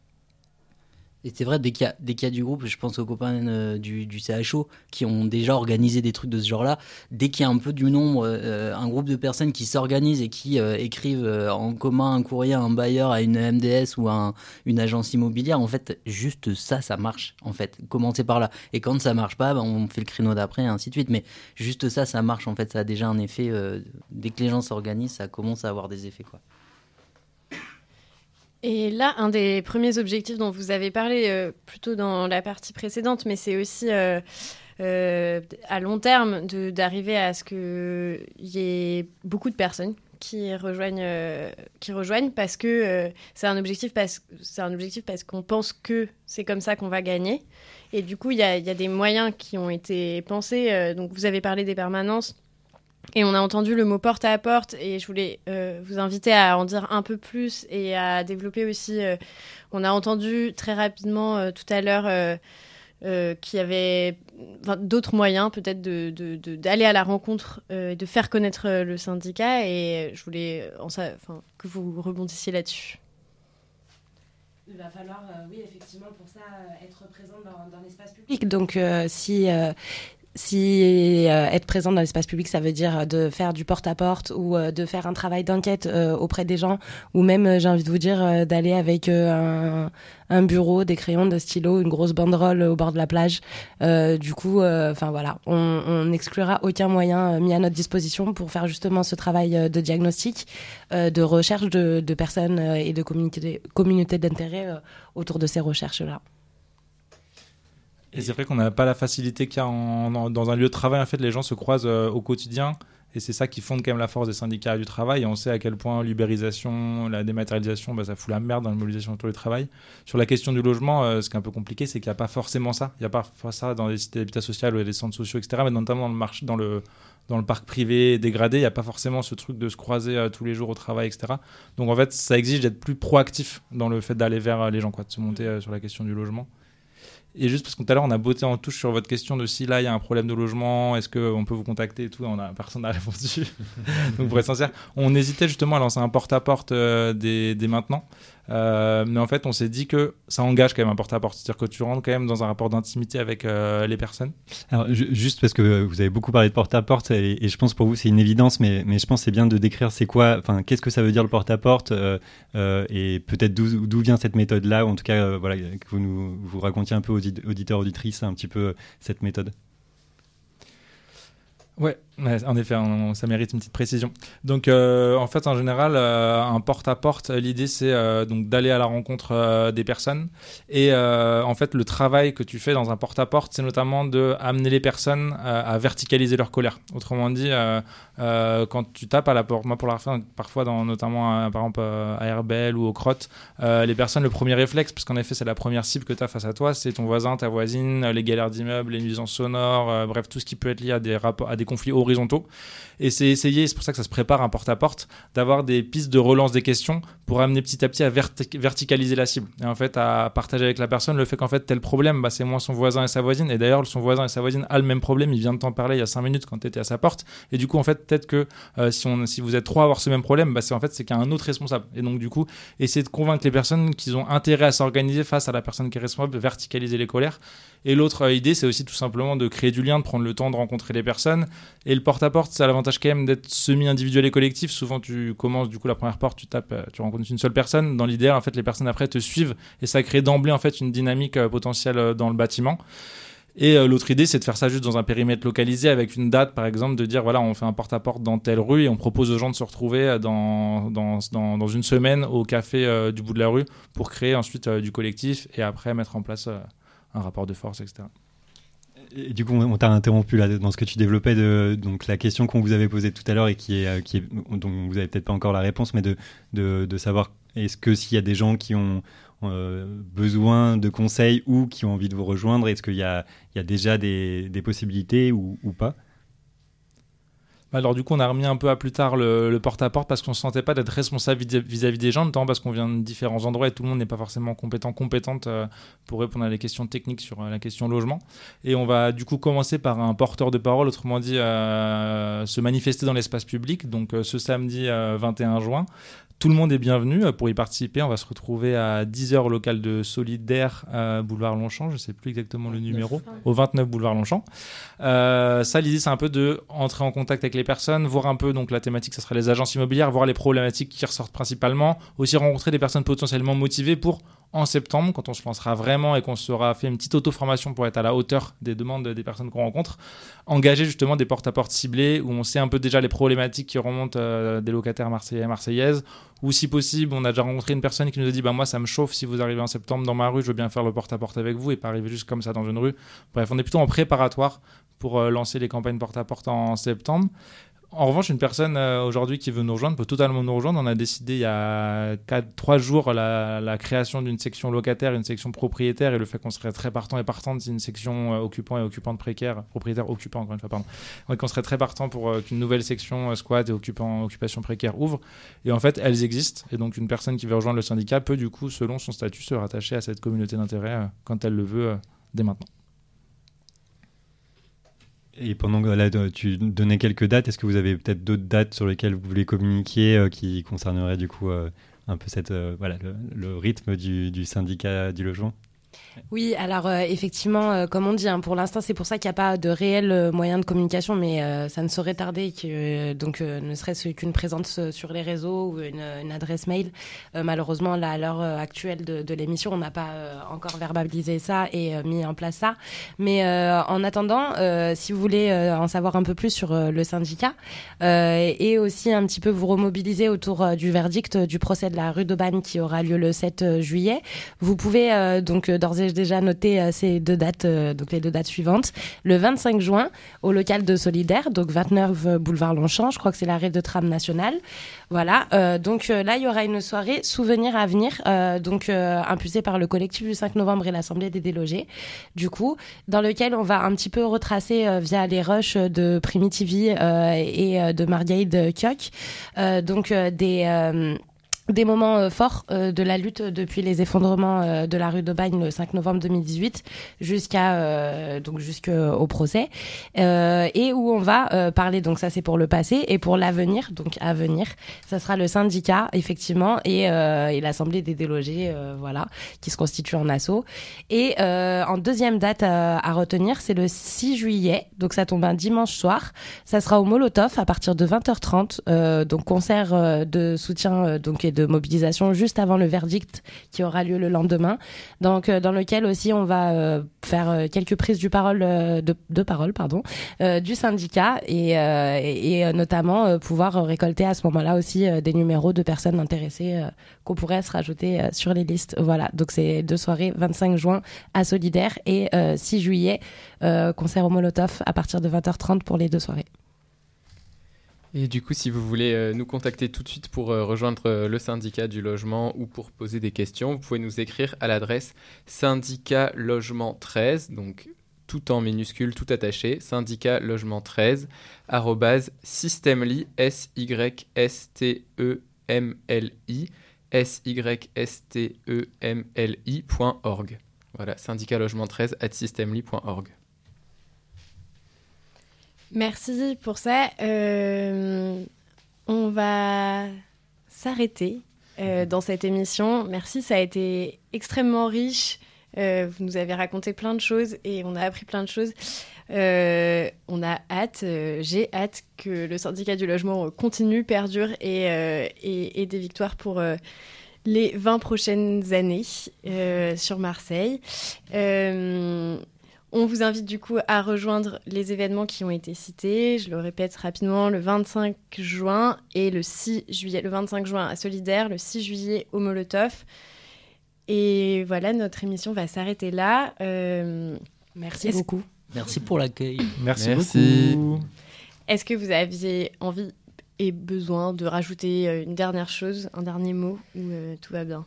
Et c'est vrai, dès qu'il y a du groupe, je pense aux copains du CHO qui ont déjà organisé des trucs de ce genre-là, dès qu'il y a un peu du nombre, un groupe de personnes qui s'organisent et qui écrivent en commun un courrier à un bailleur, à une MDS ou à une agence immobilière, en fait, juste ça marche, en fait. Commencer par là. Et quand ça marche pas, on fait le créneau d'après, et ainsi de suite. Mais juste ça marche, en fait. Ça a déjà un effet. Dès que les gens s'organisent, ça commence à avoir des effets, quoi. Et là, un des premiers objectifs dont vous avez parlé plutôt dans la partie précédente, mais c'est aussi à long terme d'arriver à ce qu'il y ait beaucoup de personnes qui rejoignent parce que c'est un objectif parce qu'on pense que c'est comme ça qu'on va gagner. Et du coup, il y a des moyens qui ont été pensés. Donc, vous avez parlé des permanences. Et on a entendu le mot porte à porte, et je voulais vous inviter à en dire un peu plus et à développer aussi. On a entendu très rapidement tout à l'heure qu'il y avait d'autres moyens peut-être d'aller à la rencontre, de faire connaître le syndicat, et je voulais que vous rebondissiez là-dessus. Il va falloir, oui, effectivement, pour ça, être présent dans l'espace public. Donc, si être présent dans l'espace public, ça veut dire de faire du porte-à-porte ou de faire un travail d'enquête auprès des gens, ou même, j'ai envie de vous dire, d'aller avec un bureau, des crayons, des stylos, une grosse banderole au bord de la plage. Du coup, voilà, on n'exclura aucun moyen mis à notre disposition pour faire justement ce travail de diagnostic, de recherche de personnes et de communautés d'intérêt autour de ces recherches-là. Et c'est vrai qu'on n'a pas la facilité qu'il y a dans un lieu de travail. En fait, les gens se croisent au quotidien, et c'est ça qui fonde quand même la force des syndicats du travail. Et on sait à quel point l'ubérisation, la dématérialisation, ça fout la merde dans la mobilisation autour du travail. Sur la question du logement, ce qui est un peu compliqué, c'est qu'il n'y a pas forcément ça. Il n'y a pas ça dans les cités d'habitat social ou les centres sociaux, etc. Mais notamment dans le parc privé dégradé, il n'y a pas forcément ce truc de se croiser tous les jours au travail, etc. Donc en fait, ça exige d'être plus proactif dans le fait d'aller vers les gens, quoi, de se monter sur la question du logement. Et juste parce que tout à l'heure, on a botté en touche sur votre question de si là, il y a un problème de logement, est-ce qu'on peut vous contacter et tout, personne n'a répondu. Donc, pour être sincère, on hésitait justement à lancer un porte-à-porte dès maintenant. Mais en fait, on s'est dit que ça engage quand même un porte-à-porte. C'est-à-dire que tu rentres quand même dans un rapport d'intimité avec les personnes. Alors, juste parce que vous avez beaucoup parlé de porte-à-porte et je pense pour vous c'est une évidence, mais je pense que c'est bien de décrire qu'est-ce que ça veut dire le porte-à-porte et peut-être d'où vient cette méthode-là, ou en tout cas que vous racontiez un peu aux auditeurs, auditrices un petit peu cette méthode. Ouais, en effet, ça mérite une petite précision. Donc, en fait, en général, un porte-à-porte, l'idée, c'est donc d'aller à la rencontre des personnes. Et en fait, le travail que tu fais dans un porte-à-porte, c'est notamment d'amener les personnes à verticaliser leur colère. Autrement dit, quand tu tapes à la porte, moi, pour la fin, parfois, notamment, par exemple, à Herbel ou au Crotte, les personnes, le premier réflexe, parce qu'en effet, c'est la première cible que tu as face à toi, c'est ton voisin, ta voisine, les galères d'immeubles, les nuisances sonores, bref, tout ce qui peut être lié à des conflits horizontaux. Et c'est pour ça que ça se prépare un porte-à-porte, d'avoir des pistes de relance des questions pour amener petit à petit à verticaliser la cible. Et en fait, à partager avec la personne le fait qu'en fait, tel problème, c'est moins son voisin et sa voisine. Et d'ailleurs, son voisin et sa voisine a le même problème. Il vient de t'en parler il y a 5 minutes quand tu étais à sa porte. Et du coup, en fait, peut-être que si vous êtes 3 à avoir ce même problème, c'est qu'il y a un autre responsable. Et donc, du coup, essayer de convaincre les personnes qu'ils ont intérêt à s'organiser face à la personne qui est responsable, de verticaliser les colères. Et l'autre idée, c'est aussi tout simplement de créer du lien, de prendre le temps de rencontrer les personnes. Et le porte-à-porte, ça a l'avantage quand même d'être semi-individuel et collectif. Souvent, tu commences, du coup, la première porte, tu rencontres une seule personne. Dans l'idéal, en fait, les personnes après te suivent et ça crée d'emblée, en fait, une dynamique potentielle dans le bâtiment. Et l'autre idée, c'est de faire ça juste dans un périmètre localisé avec une date, par exemple, de dire, voilà, on fait un porte-à-porte dans telle rue et on propose aux gens de se retrouver dans une semaine au café du bout de la rue pour créer ensuite du collectif et après mettre en place un rapport de force, etc. Et du coup, on t'a interrompu là dans ce que tu développais donc la question qu'on vous avait posée tout à l'heure et dont vous avez peut-être pas encore la réponse, mais de savoir est-ce que s'il y a des gens qui ont besoin de conseils ou qui ont envie de vous rejoindre, est-ce qu'il y a déjà des possibilités ou pas? Alors du coup, on a remis un peu à plus tard le porte-à-porte parce qu'on ne se sentait pas d'être responsable vis-à-vis des gens, notamment parce qu'on vient de différents endroits et tout le monde n'est pas forcément compétente pour répondre à des questions techniques sur la question logement. Et on va du coup commencer par un porteur de parole, autrement dit se manifester dans l'espace public, donc ce samedi 21 juin. Tout le monde est bienvenu pour y participer. On va se retrouver à 10h au local de Solidaire, boulevard Longchamp. Je ne sais plus exactement le numéro. Au 29 boulevard Longchamp. Ça, l'idée, c'est un peu d'entrer en contact avec les personnes, voir un peu, donc la thématique, ça sera les agences immobilières, voir les problématiques qui ressortent principalement. Aussi rencontrer des personnes potentiellement motivées pour, en septembre, quand on se lancera vraiment et qu'on sera fait une petite auto-formation pour être à la hauteur des demandes des personnes qu'on rencontre, engager justement des porte-à-porte ciblés où on sait un peu déjà les problématiques qui remontent des locataires marseillais et marseillaises, ou si possible, on a déjà rencontré une personne qui nous a dit moi ça me chauffe si vous arrivez en septembre dans ma rue, je veux bien faire le porte-à-porte avec vous et pas arriver juste comme ça dans une rue. Bref, on est plutôt en préparatoire pour lancer les campagnes porte-à-porte en septembre. En revanche, une personne aujourd'hui qui veut nous rejoindre peut totalement nous rejoindre. On a décidé il y a 3 jours la création d'une section locataire, une section propriétaire et le fait qu'on serait très partant et partante si une section occupant et occupante précaire, propriétaire occupant encore une fois, pardon. Donc on serait très partant pour qu'une nouvelle section squat et occupation précaire ouvre. Et en fait, elles existent. Et donc une personne qui veut rejoindre le syndicat peut du coup, selon son statut, se rattacher à cette communauté d'intérêt quand elle le veut dès maintenant. Et pendant que là, tu donnais quelques dates, est-ce que vous avez peut-être d'autres dates sur lesquelles vous voulez communiquer qui concerneraient du coup un peu le rythme du syndicat du logement? Oui, alors effectivement, comme on dit, pour l'instant, c'est pour ça qu'il n'y a pas de réel moyen de communication, mais ça ne saurait tarder que ne serait-ce qu'une présence sur les réseaux ou une adresse mail. Malheureusement, là, à l'heure actuelle de l'émission, on n'a pas encore verbalisé ça et mis en place ça. Mais en attendant, si vous voulez en savoir un peu plus sur le syndicat et aussi un petit peu vous remobiliser autour du verdict du procès de la rue d'Aubagne qui aura lieu le 7 juillet, vous pouvez donc d'ores et déjà noté ces deux dates, donc les deux dates suivantes. Le 25 juin, au local de Solidaire, donc 29 boulevard Longchamp, je crois que c'est l'arrêt de tram national. Voilà, donc là, il y aura une soirée Souvenirs à venir, impulsée par le collectif du 5 novembre et l'Assemblée des délogés, du coup, dans lequel on va un petit peu retracer via les rushs de Primitivi et de Marguerite Kioch, des moments forts de la lutte depuis les effondrements de la rue d'Aubagne le 5 novembre 2018 jusqu'au procès, et où on va parler, donc ça c'est pour le passé, et pour l'avenir, donc à venir, ça sera le syndicat effectivement et l'Assemblée des délogés, qui se constitue en asso. Et en deuxième date à retenir, c'est le 6 juillet, donc ça tombe un dimanche soir, ça sera au Molotov à partir de 20h30, donc concert de soutien et de mobilisation juste avant le verdict qui aura lieu le lendemain, donc dans lequel aussi on va faire quelques prises de parole du syndicat et notamment pouvoir récolter à ce moment-là aussi des numéros de personnes intéressées qu'on pourrait se rajouter sur les listes. Voilà, donc c'est 2 soirées, 25 juin à Solidaire et 6 juillet concert au Molotov à partir de 20h30 pour les 2 soirées. Et du coup, si vous voulez nous contacter tout de suite pour rejoindre le syndicat du logement ou pour poser des questions, vous pouvez nous écrire à l'adresse syndicat logement 13, donc tout en minuscule, tout attaché, syndicat logement 13 @systemli, systemli.org. Voilà, syndicat logement 13 @systemli.org. Merci pour ça. On va s'arrêter dans cette émission. Merci, ça a été extrêmement riche. Vous nous avez raconté plein de choses et on a appris plein de choses. On a hâte, j'ai hâte que le syndicat du logement continue, perdure et des victoires pour les 20 prochaines années sur Marseille. On vous invite du coup à rejoindre les événements qui ont été cités. Je le répète rapidement, le 25 juin et le 6 juillet. Le 25 juin à Solidaire, le 6 juillet au Molotov. Et voilà, notre émission va s'arrêter là. Merci beaucoup. Merci pour l'accueil. Merci beaucoup. Est-ce que vous aviez envie et besoin de rajouter une dernière chose, un dernier mot, ou tout va bien ?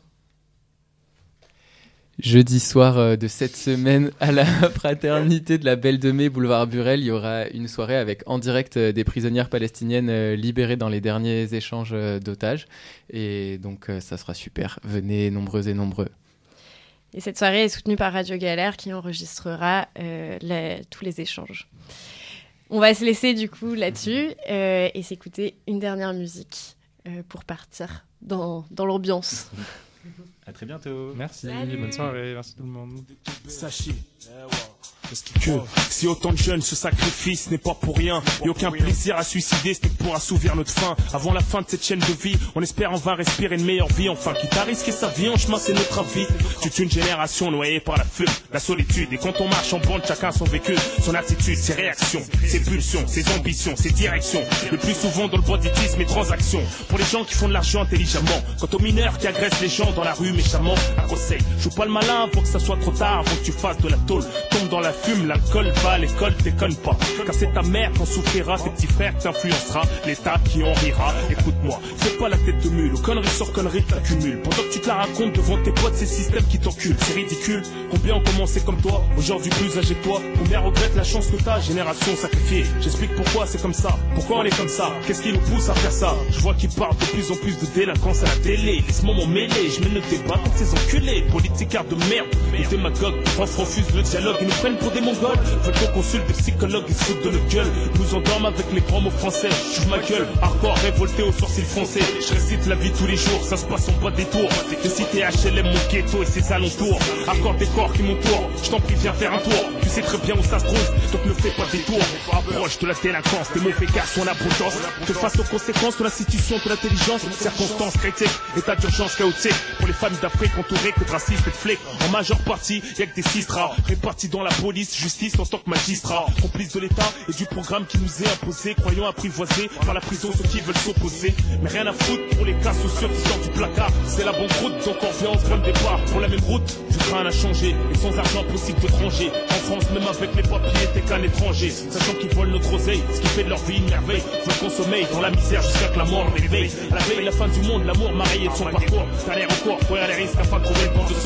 Jeudi soir de cette semaine, à la fraternité de la Belle de Mai, boulevard Burel, il y aura une soirée avec en direct des prisonnières palestiniennes libérées dans les derniers échanges d'otages. Et donc ça sera super. Venez nombreuses et nombreux. Et cette soirée est soutenue par Radio Galère qui enregistrera tous les échanges. On va se laisser du coup là-dessus et s'écouter une dernière musique pour partir dans l'ambiance. À très bientôt. Merci, bonne soirée, merci tout le monde. Sachez que si autant de jeunes se sacrifient, ce n'est pas pour rien. Et aucun plaisir à suicider, ce n'est pour assouvir notre faim. Avant la fin de cette chaîne de vie, on espère enfin respirer une meilleure vie. Enfin, quitte à risquer sa vie en chemin, c'est notre avis. Toute une génération noyée par la fume, la solitude. Et quand on marche en bande, chacun son vécu, son attitude, ses réactions, ses pulsions, ses ambitions, ses directions. Le plus souvent dans le banditisme et transactions. Pour les gens qui font de l'argent intelligemment. Quant aux mineurs qui agressent les gens dans la rue méchamment, un conseil, joue pas le malin avant que ça soit trop tard, avant que tu fasses de la tôle. Tombe dans la fume, l'alcool va à l'école, déconne pas. Car c'est ta mère qui en souffrira, tes petits frères t'influencera, l'État qui en rira. Écoute-moi, fais pas la tête de mule, conneries sur conneries t'accumules. Pendant que tu te la racontes devant tes potes, ces systèmes qui t'enculent, c'est ridicule. Combien ont commencé comme toi, aujourd'hui plus âgés que toi. Combien regrettent la chance que t'as, génération sacrifiée. J'explique pourquoi c'est comme ça, pourquoi on est comme ça. Qu'est-ce qui nous pousse à faire ça? Je vois qu'ils parlent de plus en plus de délinquance à la télé. Laisse-moi m'en mêler, je mène le débat contre ces enculés. Politicards de merde, les démagogues, refusent le dialogue, ils nous prennent pour des mongols. Veulent qu'on consulte des psychologues, ils se foutent de notre gueule. Nous endorment avec les grands mots français. J'ouvre ma gueule, hardcore, révolté aux sourcils français. Je récite la vie tous les jours, ça se passe en bas des tours. De cité HLM, mon ghetto et ses alentours. Hardcore des corps qui m'entourent, je t'en prie viens faire un tour. Tu sais très bien où ça se trouve, donc ne fais pas des tours. Approche de la délinquance, tes mauvais garçons la potence. Que face aux conséquences de l'institution, de l'intelligence, circonstances critiques, état d'urgence chaotique. Pour les familles d'Afrique entourées que de racistes et de flics. En majeure partie, y'a que des sistras répartis dans la police, justice en tant que magistrat. Complices de l'État et du programme qui nous est imposé. Croyons apprivoisés par la prison ceux qui veulent s'opposer. Mais rien à foutre pour les cas sociaux qui sortent du placard. C'est la banque route, donc on revient au point de départ. Pour la même route, du train à changer. Et sans argent possible de ranger. En France, même avec les papiers, t'es qu'un étranger. Sachant qu'ils volent notre oseille, ce qui fait de leur vie une merveille. Veulent consommer dans la misère jusqu'à que la mort les réveille. À la veille, la fin du monde, l'amour marié de son parcours. T'as l'air au corps, courir les risques afin de trouver le point de secours.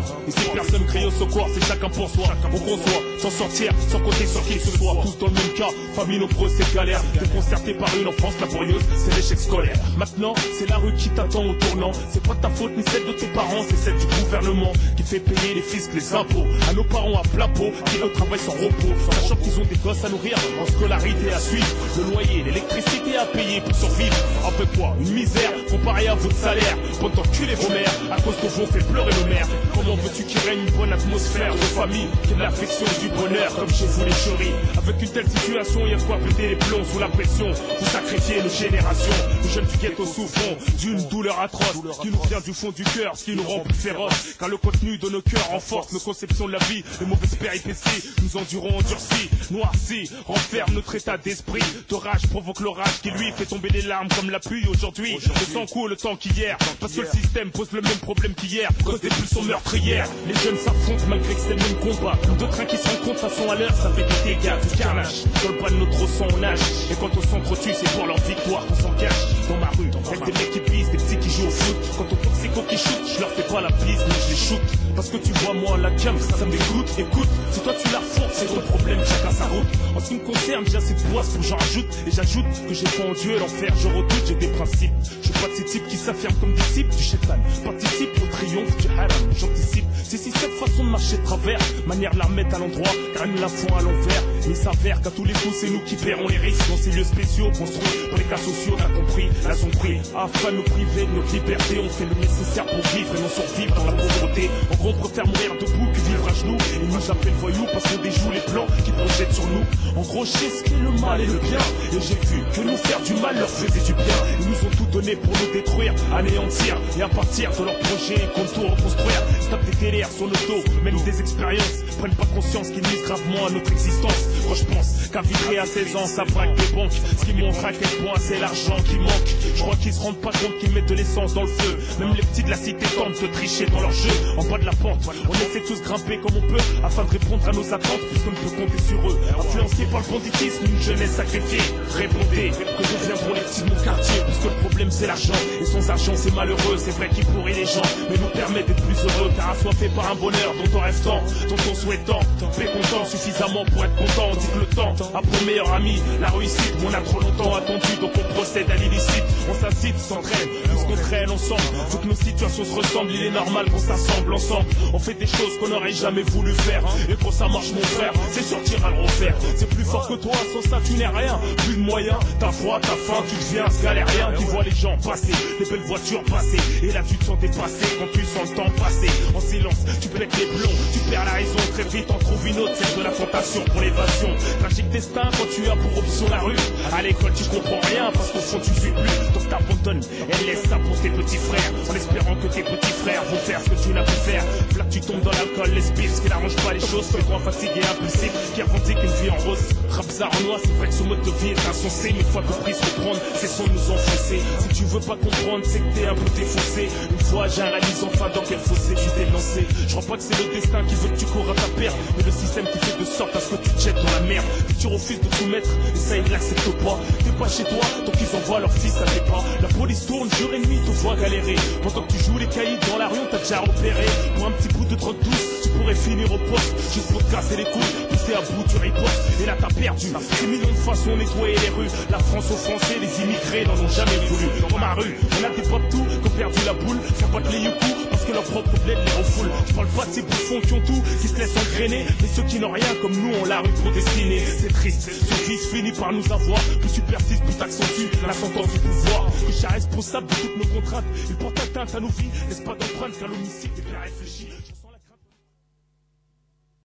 Ici personne crie au secours, c'est chacun pour soi. On conçoit, sans sortir, sans compter sur qui que ce soit. Tous dans le même cas, famille nombreuse, c'est galère. Déconcerté par une enfance laborieuse, c'est l'échec scolaire. Maintenant, c'est la rue qui t'attend au tournant. C'est pas ta faute ni celle de tes parents, c'est celle du gouvernement qui fait payer les fiscs, les impôts à nos parents à plat pot, qui eux travaillent sans repos, sachant qu'ils ont des gosses à nourrir, en scolarité à suivre, le loyer, l'électricité à payer pour survivre. En fait quoi, une misère comparée à votre salaire. Pour t'enculer vos mères, à cause de vous on fait pleurer nos mères. Comment veux-tu qu'il règne une bonne atmosphère de famille, qui est de l'affection et du bonheur, comme chez vous les chéris. Avec une telle situation, il y a de quoi péter les plombs sous la pression. Vous sacrifiez nos générations, nous jeunes du ghetto souffrons d'une douleur atroce qui nous vient du fond du cœur, ce qui nous rend plus féroces. Car le contenu de nos cœurs renforce nos conceptions de la vie. Les mauvaises péripéties nous endurons endurcis, noircis, renferme notre état d'esprit. De rage provoque l'orage qui lui fait tomber des larmes comme la pluie aujourd'hui. Le sang coule le temps qu'hier, parce que le système pose le même problème qu'hier, cause des pulsions meurtrières. Les jeunes s'affrontent malgré que c'est le même combat. Deux trains qui se rencontrent façon à l'heure, ça fait des dégâts, du carnage. Dans le bras de notre sang on nage, et quand on s'entretue c'est pour leur victoire qu'on s'engage. Dans ma rue, avec des mecs qui pissent, des petits qui jouent au foot. Quand on toxico qui shoot, je leur fais pas la bise, mais je les shoot. Parce que tu vois moi la cam, ça me dégoûte. Écoute, si toi tu la fourques, c'est ton problème, chacun sa route. En ce qui me concerne, j'ai assez de poisson, j'en rajoute. Et j'ajoute que j'ai pas en Dieu l'enfer, je redoute, j'ai des principes. Je suis pas de ces types qui s'affirment comme disciples du shaitan. Participe au triomphe du haram, j'anticipe. C'est si cette façon de marcher de travers, manière de la remettre à l'endroit, car ils nous la font à l'envers. Il s'avère qu'à tous les coups, c'est nous qui paierons les risques. Dans ces lieux spéciaux construits pour les cas sociaux, on a compris, la son prix. Afin de nous priver de notre liberté, on fait le nécessaire pour vivre et non survivre dans la pauvreté. En gros, on préfère mourir debout que vivre à genoux. Ils nous appellent voyous parce qu'on déjoue les plans qui projettent sur nous. En gros, je sais ce qu'est le mal et le bien. Et j'ai vu que nous faire du mal leur faisait du bien. Ils nous ont tout donné pour nous détruire, anéantir. Et à partir de leurs projets, contours, reconstruire. Se taper des télères sur nos dos, mènent des expériences. Prennent pas conscience qu'ils nuisent gravement à notre existence. Quand je pense qu'à vivre à 16 ans, ça braque des banques. Ce qui montre à quel point c'est l'argent qui manque. Je crois qu'ils se rendent pas compte qu'ils mettent de l'essence dans le feu. Même les petits de la cité tentent de tricher dans leur jeu. En bas de la pente, on essaie tous grimper comme on peut afin de répondre à nos attentes, puisqu'on ne peut compter sur eux. Influencés par le banditisme, une jeunesse sacrifiée. Répondez que deviendront les petits de mon quartier, puisque le problème c'est l'argent. Et sans argent c'est malheureux, c'est vrai qu'il pourrit les gens, mais nous permet d'être plus heureux, car assoiffé par un bonheur dont on rêve tant, dont on souhaite tant. Mécontent suffisamment pour être content, on dit que le temps a pour meilleur ami la réussite. On a trop longtemps attendu, donc on procède à l'illicite. On s'incite, s'entraîne, puisqu'on traîne ensemble. Toutes nos situations se ressemblent, il est normal qu'on s'assemble ensemble. On fait des choses qu'on n'aurait jamais voulu faire. Et quand ça marche mon frère, c'est sortir à le refaire. C'est plus fort que toi, sans ça tu n'es rien. Plus de moyens, ta foi, ta faim, tu deviens un galérien. Tu vois les gens passer, les belles voitures passer. Et là tu te sens dépassé quand tu sens le temps passer. En silence, tu pètes les plombs, tu perds la raison. Très vite en trouve une autre, celle de la tentation pour l'évasion. Tragique destin quand tu as pour option la rue. À l'école tu comprends rien parce qu'au fond tu suis plus. Donc t'abandonnes, elle laisse ça pour tes petits frères. En espérant que tes petits frères vont faire ce que tu n'as pu faire. Là tu tombes dans l'alcool, les spirits, ce qui n'arrange pas les choses. Fais-toi fatigué, impulsif, qui revendique une vie en rose. Rapsar en noir, c'est vrai que ce mode de vie est insensé. Une fois que pris se reprendre, c'est sans nous enfoncer. Si tu veux pas comprendre, c'est que t'es un peu défoncé. Une fois j'ai réalisé enfin dans quel fossé tu t'es lancé. Je crois pas que c'est le destin qui veut que tu cours à ta perte, mais le système qui fait de sorte à ce que tu te jettes dans la merde. Que tu refuses de tout mettre, et ça ils l'acceptent pas. T'es pas chez toi, donc ils envoient leur fils à tes pas. La police tourne jour et nuit, te voit galérer. Pendant que tu joues les caïds dans la rue, on t'a déjà repéré. Pour un petit bout de drogue douce, tu pourrais finir au poste. Juste pour te casser les couilles, pousser à bout tu ripostes. Et là t'as perdu, 6 millions de façons nettoyer les rues. La France aux Français, les immigrés n'en ont jamais voulu. Dans ma rue, on a des pop tout qui ont perdu la boule. Ça battent les youcous parce que leur propre bled les refoule. Je parle pas de ces bouffons qui ont tout, qui se laissent engrainer. Mais ceux qui n'ont rien comme nous ont la rue trop destinée. C'est triste, ce vice finit par nous avoir. Plus tu persistes, plus t'accentues la sentence du pouvoir. Que je suis responsable de toutes nos contraintes. Il porte atteinte à nos vies, laisse pas d'empreinte car l'homicide est bien réfléchi.